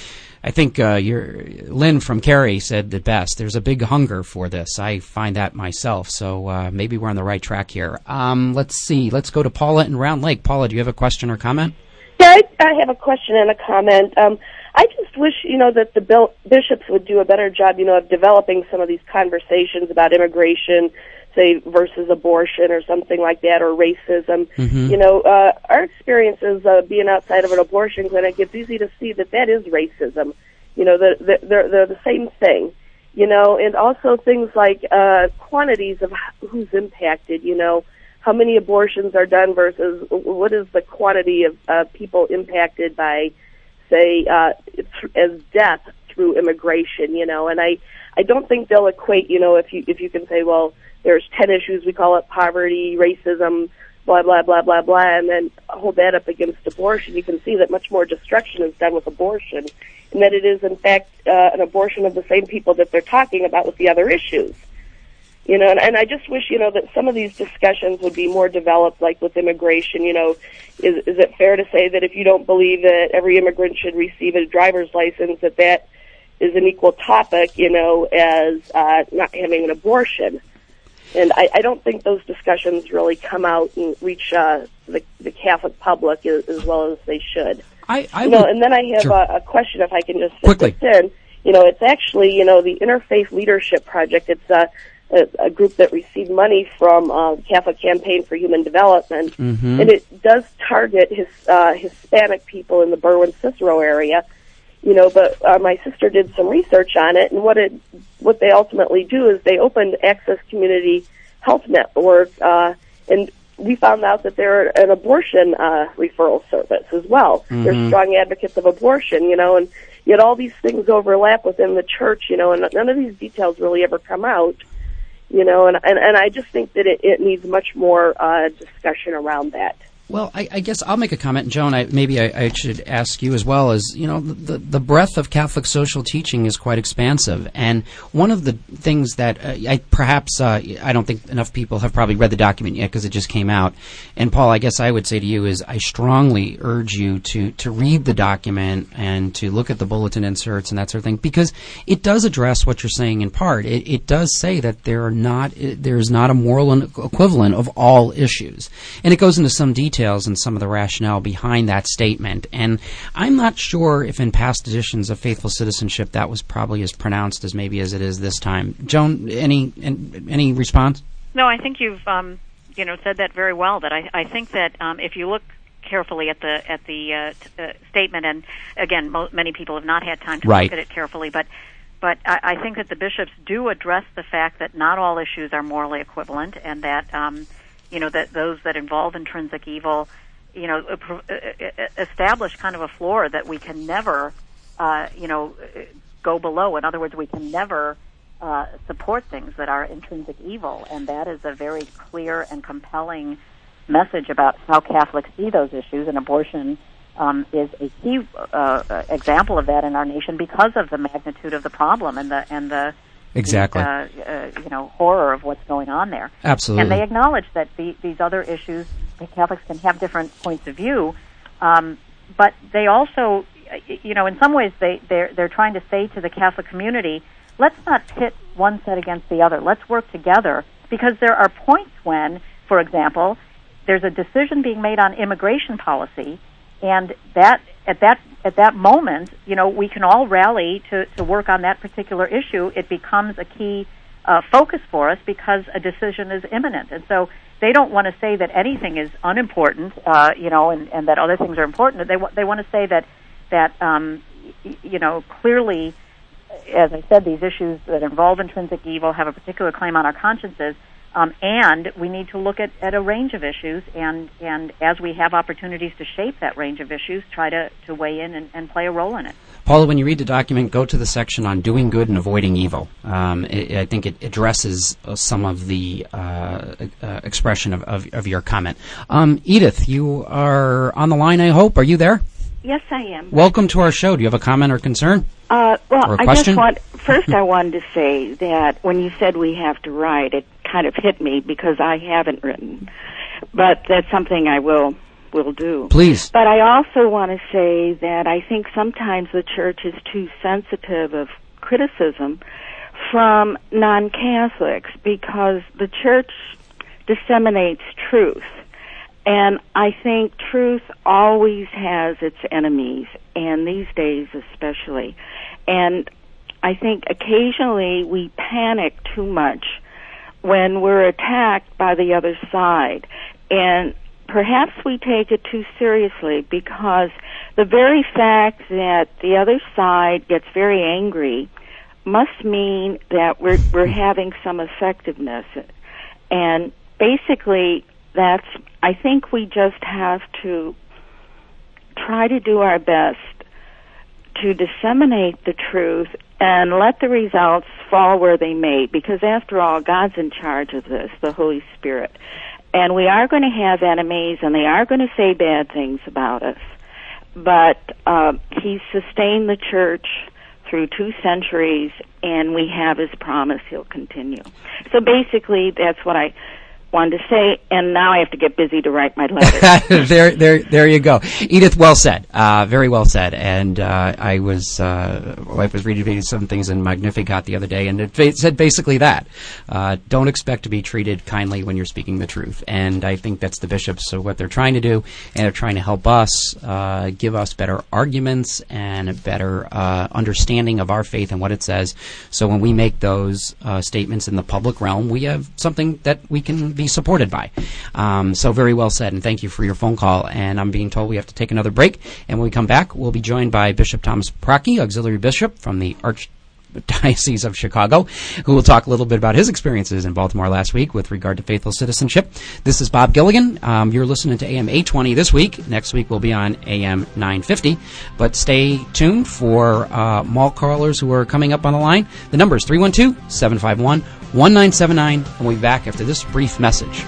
I think uh, your Lynn from Cary said it best. There's a big hunger for this. I find that myself. So uh, maybe we're on the right track here. Um, let's see. Let's go to Paula in Round Lake. Paula, do you have a question or comment? Yeah, I, I have a question and a comment. Um, I just wish, you know, that the bil- bishops would do a better job, you know, of developing some of these conversations about immigration, say, versus abortion or something like that, or racism. Mm-hmm. You know, uh, our experiences uh, being outside of an abortion clinic, it's easy to see that that is racism. You know, the, the, they're, they're the same thing. You know, and also things like uh, quantities of who's impacted, you know, how many abortions are done versus what is the quantity of uh, people impacted by, say, uh, as death through immigration, you know. And I, I don't think they'll equate, you know, if you if you can say, well, there's ten issues, we call it poverty, racism, blah, blah, blah, blah, blah, and then hold that up against abortion. You can see that much more destruction is done with abortion, and that it is, in fact, uh, an abortion of the same people that they're talking about with the other issues. You know, and, and I just wish, you know, that some of these discussions would be more developed, like with immigration. You know, is is it fair to say that if you don't believe that every immigrant should receive a driver's license, that that is an equal topic, you know, as uh, not having an abortion? And I, I don't think those discussions really come out and reach uh, the, the Catholic public as, as well as they should. I, I you know, would, and then I have sure. a, a question, if I can just fit Quickly. this in. You know, it's actually, you know, the Interfaith Leadership Project. It's a, a, a group that received money from uh, Catholic Campaign for Human Development, Mhm. and it does target his uh, Hispanic people in the Berwyn-Cicero area. You know, but uh, my sister did some research on it, and what it what they ultimately do is they opened Access Community Health Network, uh, and we found out that they're an abortion uh, referral service as well. Mhm. They're strong advocates of abortion, you know, and yet all these things overlap within the church, you know, and none of these details really ever come out, you know, and and, and I just think that it, it needs much more uh, discussion around that. Well, I, I guess I'll make a comment, Joan. I, maybe I, I should ask you as well. As you know, the the breadth of Catholic social teaching is quite expansive, and one of the things that uh, I perhaps uh, I don't think enough people have probably read the document yet because it just came out. And Paul, I guess I would say to you is I strongly urge you to to read the document and to look at the bulletin inserts and that sort of thing, because it does address what you're saying in part. It, it does say that there are not there is not a moral equivalent of all issues, and it goes into some detail and some of the rationale behind that statement. And I'm not sure if in past editions of Faithful Citizenship that was probably as pronounced as maybe as it is this time. Joan, any any response? No, I think you've um, you know said that very well. That I, I think that um, if you look carefully at the at the uh, t- uh, statement, and again, mo- many people have not had time to Right. look at it carefully, but but I, I think that the bishops do address the fact that not all issues are morally equivalent, and that um, you know, that those that involve intrinsic evil, you know, establish kind of a floor that we can never, uh, you know, go below. In other words, we can never uh, support things that are intrinsic evil, and that is a very clear and compelling message about how Catholics see those issues, and abortion um, is a key uh, example of that in our nation because of the magnitude of the problem and the and the Exactly. Uh, uh, you know, horror of what's going on there. Absolutely. And they acknowledge that the, these other issues, the Catholics can have different points of view, um, but they also, you know, in some ways they, they're, they're trying to say to the Catholic community, let's not pit one set against the other. Let's work together, because there are points when, for example, there's a decision being made on immigration policy, and that at that at that moment, you know, we can all rally to, to work on that particular issue. It becomes a key uh, focus for us because a decision is imminent. And so they don't want to say that anything is unimportant, uh, you know, and, and that other things are important. They, w- they want to say that, that um, y- you know, clearly, as I said, these issues that involve intrinsic evil have a particular claim on our consciences. Um, and we need to look at, at a range of issues, and, and as we have opportunities to shape that range of issues, try to, to weigh in and, and play a role in it. Paula, when you read the document, go to the section on doing good and avoiding evil. Um, it, I think it addresses uh, some of the uh, uh, expression of, of, of your comment. Um, Edith, you are on the line, I hope. Are you there? Yes, I am. Welcome to our show. Do you have a comment or concern? Uh, well, or a I question? just want, first I wanted to say that when you said we have to write, it kind of hit me because I haven't written. But that's something I will will do. Please. But I also want to say that I think sometimes the church is too sensitive of criticism from non-Catholics because the church disseminates truth. And I think truth always has its enemies, and these days especially. And I think occasionally we panic too much when we're attacked by the other side. And perhaps we take it too seriously because the very fact that the other side gets very angry must mean that we're we're having some effectiveness. And basically, that's, I think we just have to try to do our best to disseminate the truth and let the results fall where they may, because after all, God's in charge of this, the Holy Spirit. And we are going to have enemies, and they are going to say bad things about us. But uh, He's sustained the church through two centuries, and we have His promise He'll continue. So basically, that's what I wanted to say, and now I have to get busy to write my letter. there, there, there you go, Edith. Well said, uh, very well said. And uh, I was, uh, I was reading some things in Magnificat the other day, and it fa- said basically that: uh, don't expect to be treated kindly when you're speaking the truth. And I think that's the bishops. So what they're trying to do, and they're trying to help us, uh, give us better arguments and a better uh, understanding of our faith and what it says. So when we make those uh, statements in the public realm, we have something that we can be supported by. Um, so very well said, and thank you for your phone call. And I'm being told we have to take another break, and when we come back, we'll be joined by Bishop Thomas Paprocki, Auxiliary Bishop from the Archdiocese of Chicago, who will talk a little bit about his experiences in Baltimore last week with regard to faithful citizenship. This is Bob Gilligan. Um, you're listening to A M eight twenty this week. Next week we'll be on A M nine fifty. But stay tuned for uh, mall callers who are coming up on the line. The number is three one two, seven five one, one nine seven nine, and we'll be back after this brief message.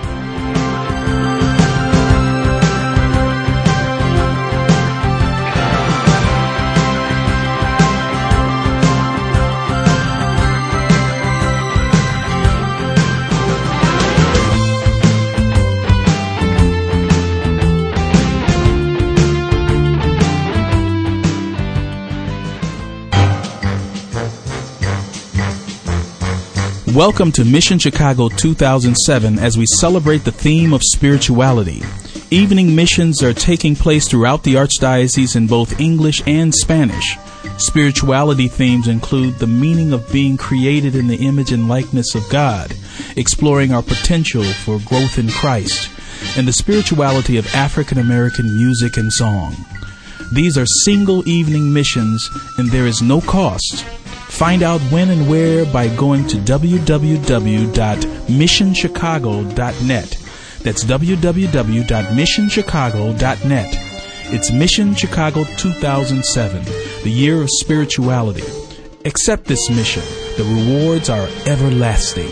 Welcome to Mission Chicago two thousand seven as we celebrate the theme of spirituality. Evening missions are taking place throughout the Archdiocese in both English and Spanish. Spirituality themes include the meaning of being created in the image and likeness of God, exploring our potential for growth in Christ, and the spirituality of African American music and song. These are single evening missions, and there is no cost. Find out when and where by going to w w w dot mission chicago dot net. That's w w w dot mission chicago dot net. It's Mission Chicago two thousand seven, the year of spirituality. Accept this mission. The rewards are everlasting.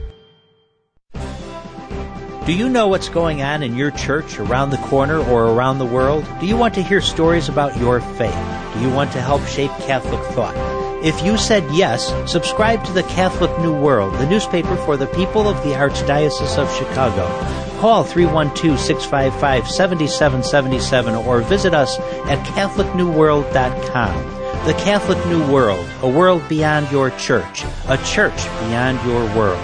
Do you know what's going on in your church, around the corner, or around the world? Do you want to hear stories about your faith? Do you want to help shape Catholic thought? If you said yes, subscribe to the Catholic New World, the newspaper for the people of the Archdiocese of Chicago. Call three one two, six five five, seven seven seven seven or visit us at catholic new world dot com. The Catholic New World, a world beyond your church, a church beyond your world.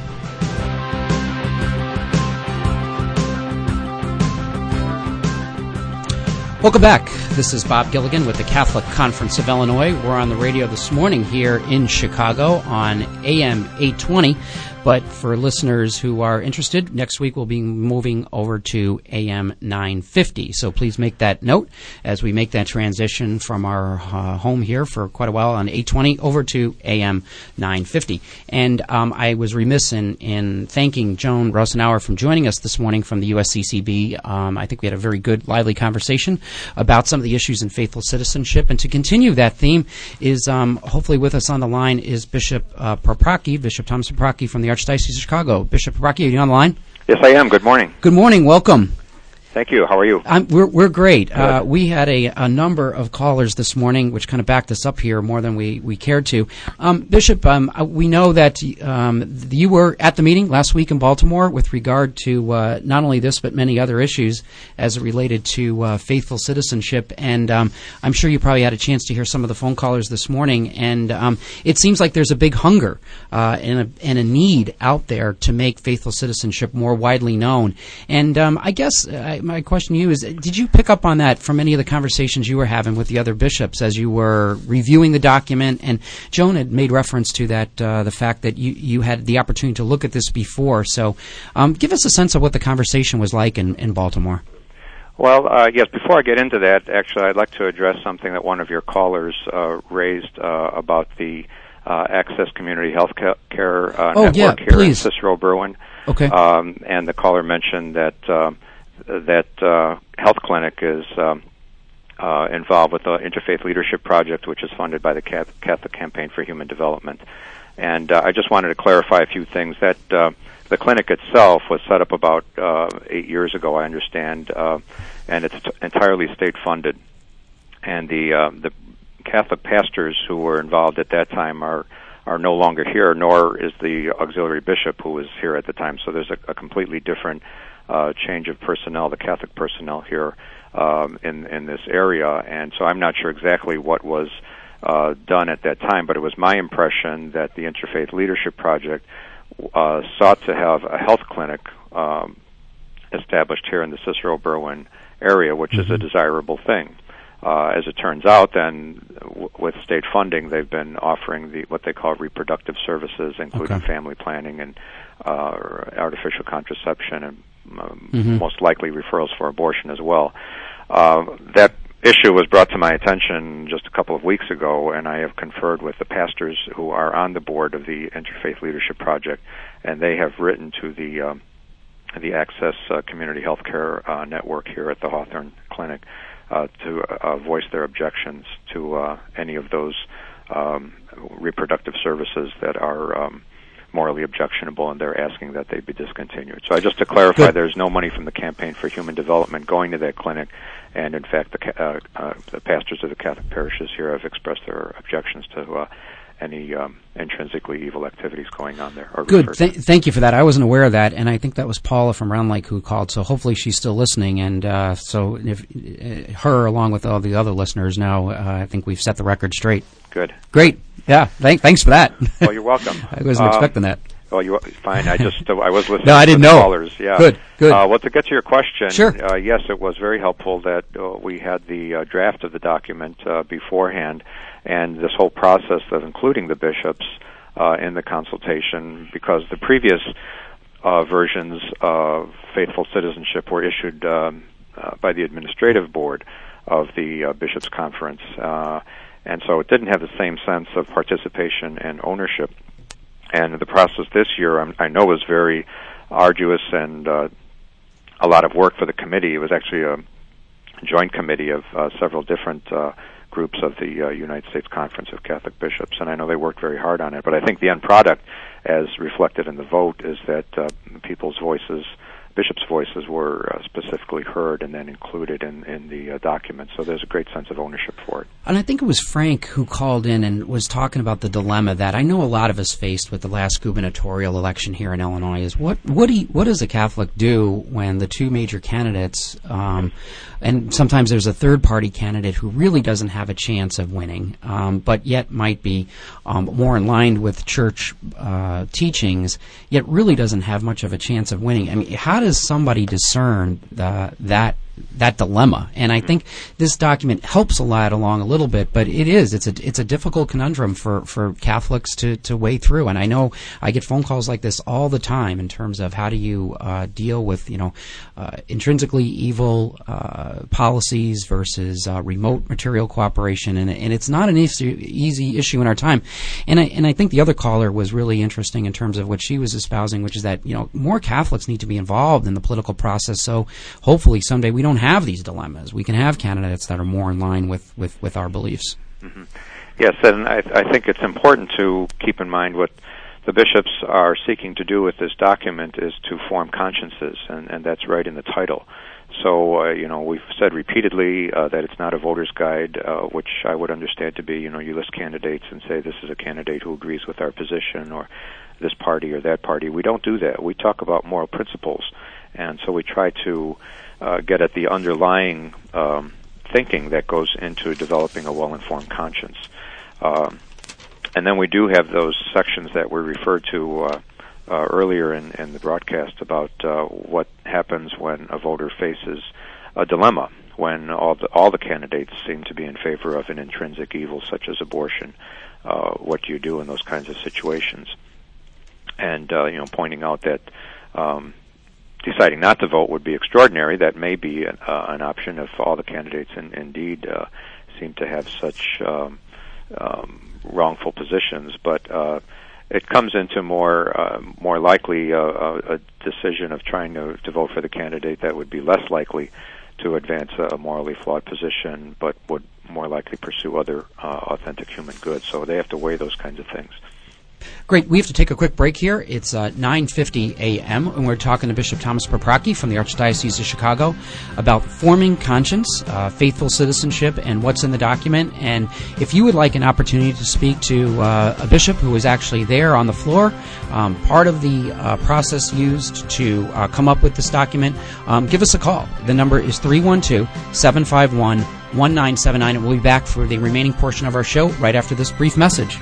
Welcome back. This is Bob Gilligan with the Catholic Conference of Illinois. We're on the radio this morning here in Chicago on A M eight twenty. But for listeners who are interested, next week we'll be moving over to A M nine fifty. So please make that note as we make that transition from our uh, home here for quite a while on eight twenty over to A M nine fifty. And um, I was remiss in, in thanking Joan Rosenauer for joining us this morning from the U S C C B. Um, I think we had a very good, lively conversation about some of the issues in faithful citizenship. And to continue that theme is um, hopefully with us on the line is Bishop uh, Paprocki, Bishop Thomas Paprocki from the Archdiocese of Chicago. Bishop Paprocki, are you on the line? Yes, I am. Good morning. Good morning. Welcome. Thank you. How are you? I'm, we're we're great. Uh, we had a, a number of callers this morning, which kind of backed us up here more than we, we cared to. Um, Bishop, um, we know that um, you were at the meeting last week in Baltimore with regard to uh, not only this but many other issues as it related to uh, faithful citizenship. And um, I'm sure you probably had a chance to hear some of the phone callers this morning. And um, it seems like there's a big hunger uh, and, a, and a need out there to make faithful citizenship more widely known. And um, I guess uh, my question to you is, did you pick up on that from any of the conversations you were having with the other bishops as you were reviewing the document? And Joan had made reference to that, uh, the fact that you, you had the opportunity to look at this before. So um, give us a sense of what the conversation was like in, in Baltimore. Well, uh, yes, before I get into that, actually, I'd like to address something that one of your callers uh, raised uh, about the uh, Access Community Health Care uh, oh, Network yeah, here please. in Cicero Berwyn. Okay. Um, and the caller mentioned that uh, that uh, health clinic is um, uh, involved with the Interfaith Leadership Project, which is funded by the Catholic Campaign for Human Development. And uh, I just wanted to clarify a few things. That uh, the clinic itself was set up about uh, eight years ago, I understand, uh, and it's t- entirely state-funded. And the uh, the Catholic pastors who were involved at that time are are no longer here, nor is the auxiliary bishop who was here at the time. So there's a, a completely different uh, change of personnel, the Catholic personnel here um, in in this area. And so I'm not sure exactly what was uh, done at that time, but it was my impression that the Interfaith Leadership Project uh, sought to have a health clinic um, established here in the Cicero Berwyn area, which mm-hmm. is a desirable thing. Uh, as it turns out, then, w- with state funding, they've been offering the what they call reproductive services, including okay. family planning and uh, artificial contraception, and um, mm-hmm. most likely referrals for abortion as well. Uh, that issue was brought to my attention just a couple of weeks ago, and I have conferred with the pastors who are on the board of the Interfaith Leadership Project, and they have written to the um, the Access uh, Community Healthcare uh, Network here at the Hawthorne Clinic. Uh, to uh, voice their objections to uh, any of those um, reproductive services that are um, morally objectionable, and they're asking that they be discontinued. So just to clarify, Good. There's no money from the Campaign for Human Development going to that clinic, and in fact the, uh, uh, the pastors of the Catholic parishes here have expressed their objections to uh, any um, intrinsically evil activities going on there. Or Good. Th- thank you for that. I wasn't aware of that, and I think that was Paula from Round Lake who called, so hopefully she's still listening. And uh, so if uh, her, along with all the other listeners now, uh, I think we've set the record straight. Good. Great. Yeah, thank, thanks for that. Well, you're welcome. I wasn't um, expecting that. Well, you fine. I just uh, I was listening no, I didn't to the know. callers. Yeah. Good, good. Uh, well, to get to your question, sure. uh, yes, it was very helpful that uh, we had the uh, draft of the document uh, beforehand, and this whole process of including the bishops uh, in the consultation, because the previous uh, versions of faithful citizenship were issued um, uh, by the administrative board of the uh, bishops' conference, uh, and so it didn't have the same sense of participation and ownership. And the process this year, I'm, I know, was very arduous and uh, a lot of work for the committee. It was actually a joint committee of uh, several different uh, groups of the uh, United States Conference of Catholic Bishops, and I know they worked very hard on it. But I think the end product, as reflected in the vote, is that uh, people's voices, bishops' voices, were uh, specifically heard and then included in, in the uh, document. So there's a great sense of ownership for it. And I think it was Frank who called in and was talking about the dilemma that I know a lot of us faced with the last gubernatorial election here in Illinois is what what do you, what does a Catholic do when the two major candidates, um, and sometimes there's a third-party candidate who really doesn't have a chance of winning, um, but yet might be um, more in line with church uh, teachings, yet really doesn't have much of a chance of winning. I mean, how does somebody discern the, that that dilemma? And I think this document helps a lot along a little bit, but it is it's a it's a difficult conundrum for, for Catholics to, to wade through. And I know I get phone calls like this all the time in terms of how do you uh, deal with you know uh, intrinsically evil uh, policies versus uh, remote material cooperation, and and it's not an easy, easy issue in our time. And I and I think the other caller was really interesting in terms of what she was espousing, which is that you know more Catholics need to be involved in the political process. So hopefully someday we don't have these dilemmas. We can have candidates that are more in line with, with, with our beliefs. Mm-hmm. Yes, and I, I think it's important to keep in mind what the bishops are seeking to do with this document is to form consciences, and, and that's right in the title. so, uh, you know, we've said repeatedly uh, that it's not a voter's guide, uh, which I would understand to be, you know, you list candidates and say this is a candidate who agrees with our position or this party or that party. We don't do that. We talk about moral principles, and so we try to uh, get at the underlying um, thinking that goes into developing a well-informed conscience. Um, and then we do have those sections that were referred to uh, uh, earlier in, in the broadcast about uh, what happens when a voter faces a dilemma, when all the, all the candidates seem to be in favor of an intrinsic evil such as abortion. Uh, what do you do in those kinds of situations? And, uh, you know, pointing out that um, deciding not to vote would be extraordinary. That may be an, uh, an option if all the candidates in, indeed uh, seem to have such um, um, wrongful positions. But uh, it comes into more uh, more likely uh, a decision of trying to, to vote for the candidate that would be less likely to advance a morally flawed position, but would more likely pursue other uh, authentic human good. So they have to weigh those kinds of things. Great. We have to take a quick break here. It's uh, nine fifty a.m., and we're talking to Bishop Thomas Paprocki from the Archdiocese of Chicago about forming conscience, uh, faithful citizenship, and what's in the document. And if you would like an opportunity to speak to uh, a bishop who is actually there on the floor, um, part of the uh, process used to uh, come up with this document, um, give us a call. The number is three one two, seven five one, one nine seven nine, and we'll be back for the remaining portion of our show right after this brief message.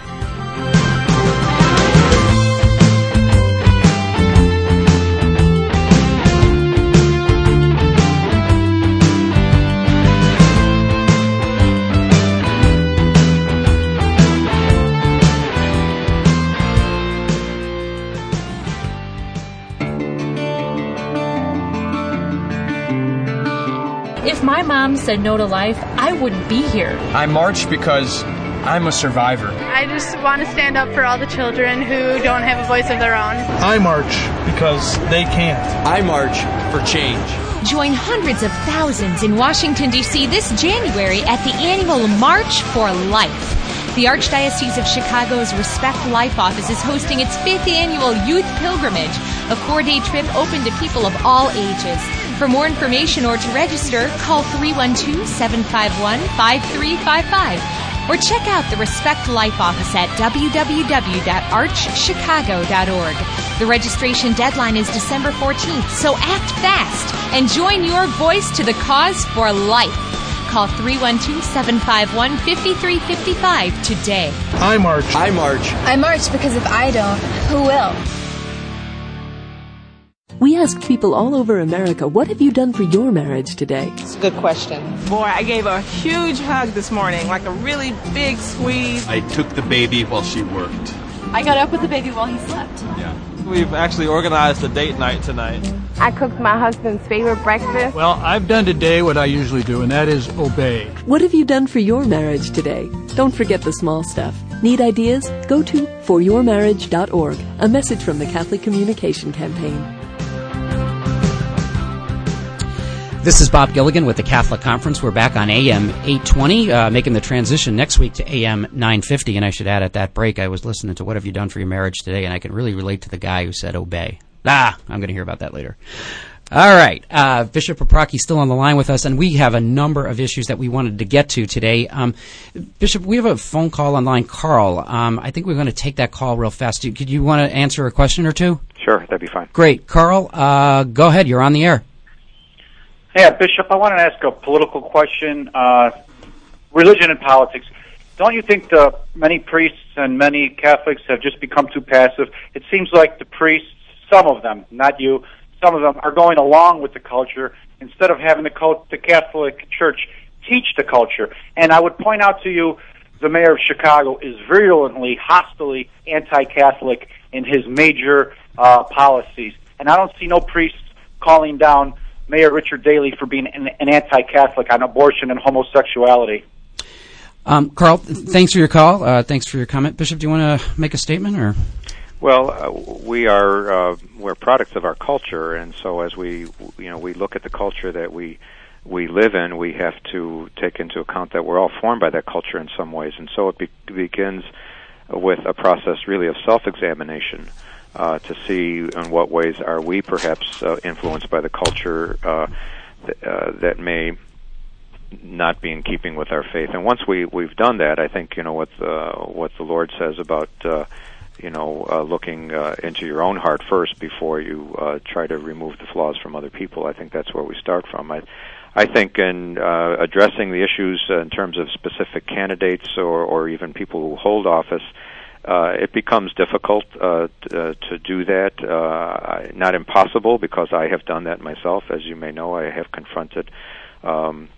If my mom said no to life, I wouldn't be here. I march because I'm a survivor. I just want to stand up for all the children who don't have a voice of their own. I march because they can't. I march for change. Join hundreds of thousands in Washington, D C this January at the annual March for Life. The Archdiocese of Chicago's Respect Life office is hosting its fifth annual Youth Pilgrimage, a four-day trip open to people of all ages. For more information or to register, call three one two, seven five one, five three five five or check out the Respect Life office at w w w dot arch chicago dot org. The registration deadline is December fourteenth, so act fast and join your voice to the cause for life. Call three one two, seven five one, five three five five today. I march. I march. I march because if I don't, who will? We asked people all over America, what have you done for your marriage today? It's a good question. Boy, I gave a huge hug this morning, like a really big squeeze. I took the baby while she worked. I got up with the baby while he slept. Yeah. We've actually organized a date night tonight. I cooked my husband's favorite breakfast. Well, I've done today what I usually do, and that is obey. What have you done for your marriage today? Don't forget the small stuff. Need ideas? Go to for your marriage dot org. A message from the Catholic Communication Campaign. This is Bob Gilligan with the Catholic Conference. We're back on A M eight twenty, uh, making the transition next week to A M nine fifty. And I should add, at that break, I was listening to What Have You Done for Your Marriage Today, and I can really relate to the guy who said obey. Ah, I'm going to hear about that later. All right. Uh, Bishop Paprocki still on the line with us, and we have a number of issues that we wanted to get to today. Um, Bishop, we have a phone call on line. Carl, um, I think we're going to take that call real fast. Do, could you want to answer a question or two? Sure, that'd be fine. Great. Carl, uh, go ahead. You're on the air. Yeah, Bishop, I want to ask a political question. Uh, religion and politics. Don't you think the many priests and many Catholics have just become too passive? It seems like the priests, some of them, not you, some of them are going along with the culture instead of having the, cult, the Catholic Church teach the culture. And I would point out to you, the mayor of Chicago is virulently, hostilely anti-Catholic in his major uh, policies. And I don't see no priests calling down Mayor Richard Daley for being an, an anti-Catholic on abortion and homosexuality. Um, Carl, th- thanks for your call. Uh, thanks for your comment. Bishop, do you want to make a statement? Or? Well, uh, we are uh, we're products of our culture, and so as we you know we look at the culture that we we live in, we have to take into account that we're all formed by that culture in some ways, and so it be- begins with a process really of self-examination. Uh, to see in what ways are we perhaps uh, influenced by the culture uh, th- uh, that may not be in keeping with our faith. And once we we've done that, I think you know what the, what the Lord says about uh, you know uh, looking uh, into your own heart first before you uh, try to remove the flaws from other people. I think that's where we start from. I I think in uh, addressing the issues uh, in terms of specific candidates or or even people who hold office, uh, it becomes difficult uh, t- uh, to do that. Uh, not impossible, because I have done that myself. As you may know, I have confronted Um,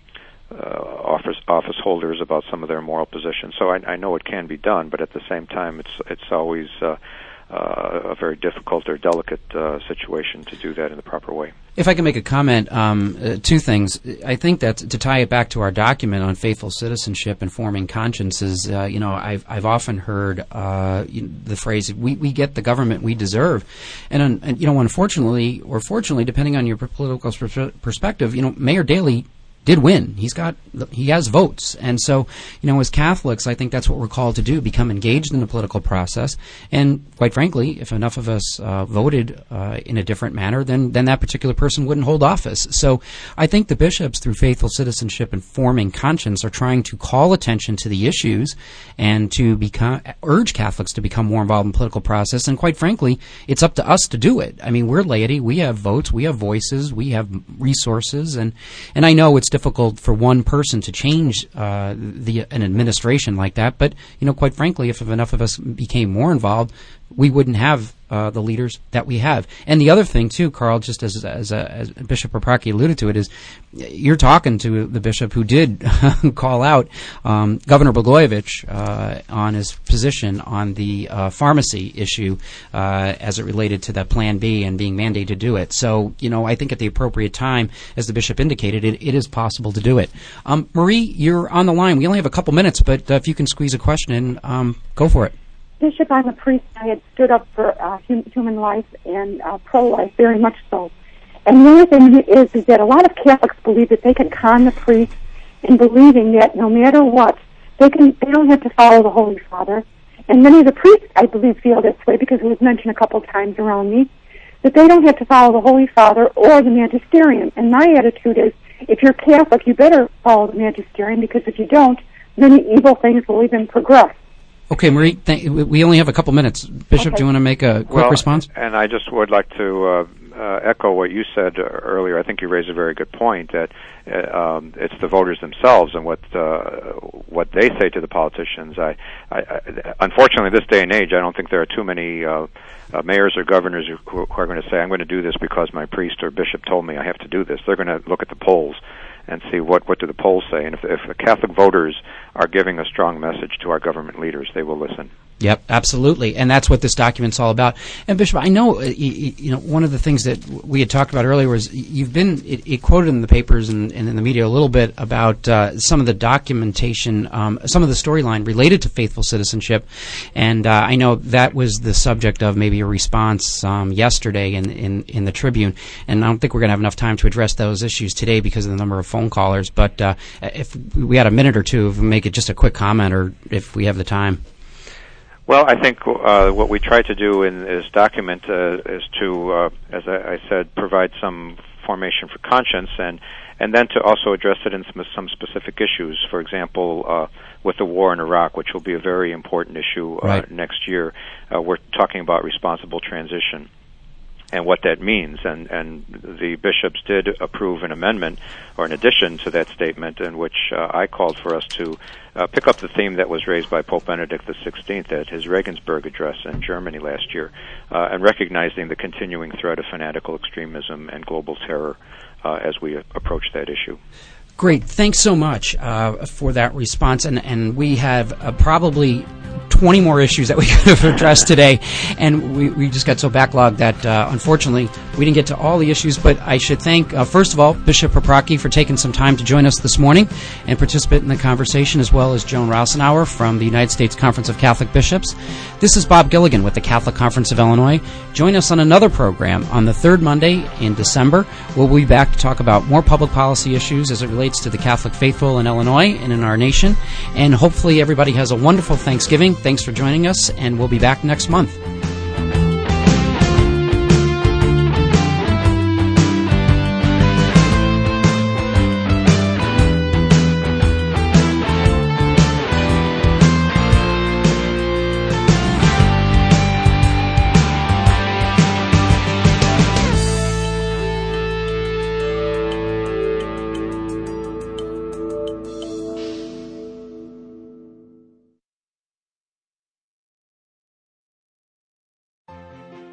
Uh, office office holders about some of their moral positions. So I, I know it can be done, but at the same time, it's it's always uh, uh, a very difficult or delicate uh, situation to do that in the proper way. If I can make a comment, um, uh, two things. I think that to tie it back to our document on faithful citizenship and forming consciences, uh, you know, I've I've often heard uh, you know, the phrase, "We we get the government we deserve," and, and you know, unfortunately or fortunately, depending on your political pers- perspective, you know, Mayor Daley did win. He's got, he has votes. And so, you know, as Catholics, I think that's what we're called to do, become engaged in the political process. And quite frankly, if enough of us uh, voted uh, in a different manner, then, then that particular person wouldn't hold office. So I think the bishops, through faithful citizenship and forming conscience, are trying to call attention to the issues and to become, urge Catholics to become more involved in the political process. And quite frankly, it's up to us to do it. I mean, we're laity. We have votes. We have voices. We have resources. And, and I know it's difficult for one person to change uh, the an administration like that. But, you know, quite frankly, if enough of us became more involved, we wouldn't have uh, the leaders that we have. And the other thing, too, Carl, just as as, uh, as Bishop Paprocki alluded to it, is you're talking to the bishop who did call out um, Governor Blagojevich uh, on his position on the uh, pharmacy issue uh, as it related to that Plan B and being mandated to do it. So, you know, I think at the appropriate time, as the bishop indicated, it, it is possible to do it. Um, Marie, you're on the line. We only have a couple minutes, but uh, if you can squeeze a question in, um, go for it. Bishop, I'm a priest. I had stood up for uh, hum- human life and uh, pro-life, very much so. And the other thing is, is that a lot of Catholics believe that they can con the priest in believing that no matter what, they can they don't have to follow the Holy Father. And many of the priests, I believe, feel this way because it was mentioned a couple of times around me, that they don't have to follow the Holy Father or the magisterium. And my attitude is, if you're Catholic, you better follow the magisterium, because if you don't, many evil things will even progress. Okay, Marie, th- we only have a couple minutes. Bishop, okay. Do you want to make a quick well, response? And I just would like to uh, uh, echo what you said uh, earlier. I think you raised a very good point, that uh, um, it's the voters themselves and what uh, what they say to the politicians. I, I, I, unfortunately, this day and age, I don't think there are too many uh, uh, mayors or governors who, who are going to say, I'm going to do this because my priest or bishop told me I have to do this. They're going to look at the polls and see what, what do the polls say. And if, if the Catholic voters are giving a strong message to our government leaders, they will listen. Yep, absolutely, and that's what this document's all about. And Bishop, I know uh, you, you know one of the things that we had talked about earlier was you've been it, it quoted in the papers and, and in the media a little bit about uh, some of the documentation, um, some of the storyline related to faithful citizenship, and uh, I know that was the subject of maybe a response um, yesterday in, in in the Tribune. And I don't think we're going to have enough time to address those issues today because of the number of phone callers. But uh, if we had a minute or two, if we make it just a quick comment, or if we have the time. Well, I think uh, what we try to do in this document uh, is to, uh, as I, I said, provide some formation for conscience, and and then to also address it in some, some specific issues. For example, uh, with the war in Iraq, which will be a very important issue uh, right. next year, uh, we're talking about responsible transition and what that means. And, and the bishops did approve an amendment or an addition to that statement in which uh, I called for us to uh, pick up the theme that was raised by Pope Benedict the sixteenth at his Regensburg address in Germany last year, uh, and recognizing the continuing threat of fanatical extremism and global terror uh, as we approach that issue. Great. Thanks so much uh, for that response. And, and we have uh, probably twenty more issues that we could have addressed today. And we, we just got so backlogged that, uh, unfortunately, we didn't get to all the issues. But I should thank, uh, first of all, Bishop Paprocki for taking some time to join us this morning and participate in the conversation, as well as Joan Rausenauer from the United States Conference of Catholic Bishops. This is Bob Gilligan with the Catholic Conference of Illinois. Join us on another program on the third Monday in December. We'll be back to talk about more public policy issues as it relates to the Catholic faithful in Illinois and in our nation. And hopefully everybody has a wonderful Thanksgiving. Thanks for joining us, and we'll be back next month.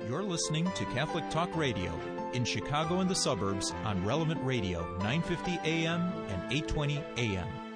You're listening to Catholic Talk Radio in Chicago and the suburbs on Relevant Radio, nine fifty A M and eight twenty A M.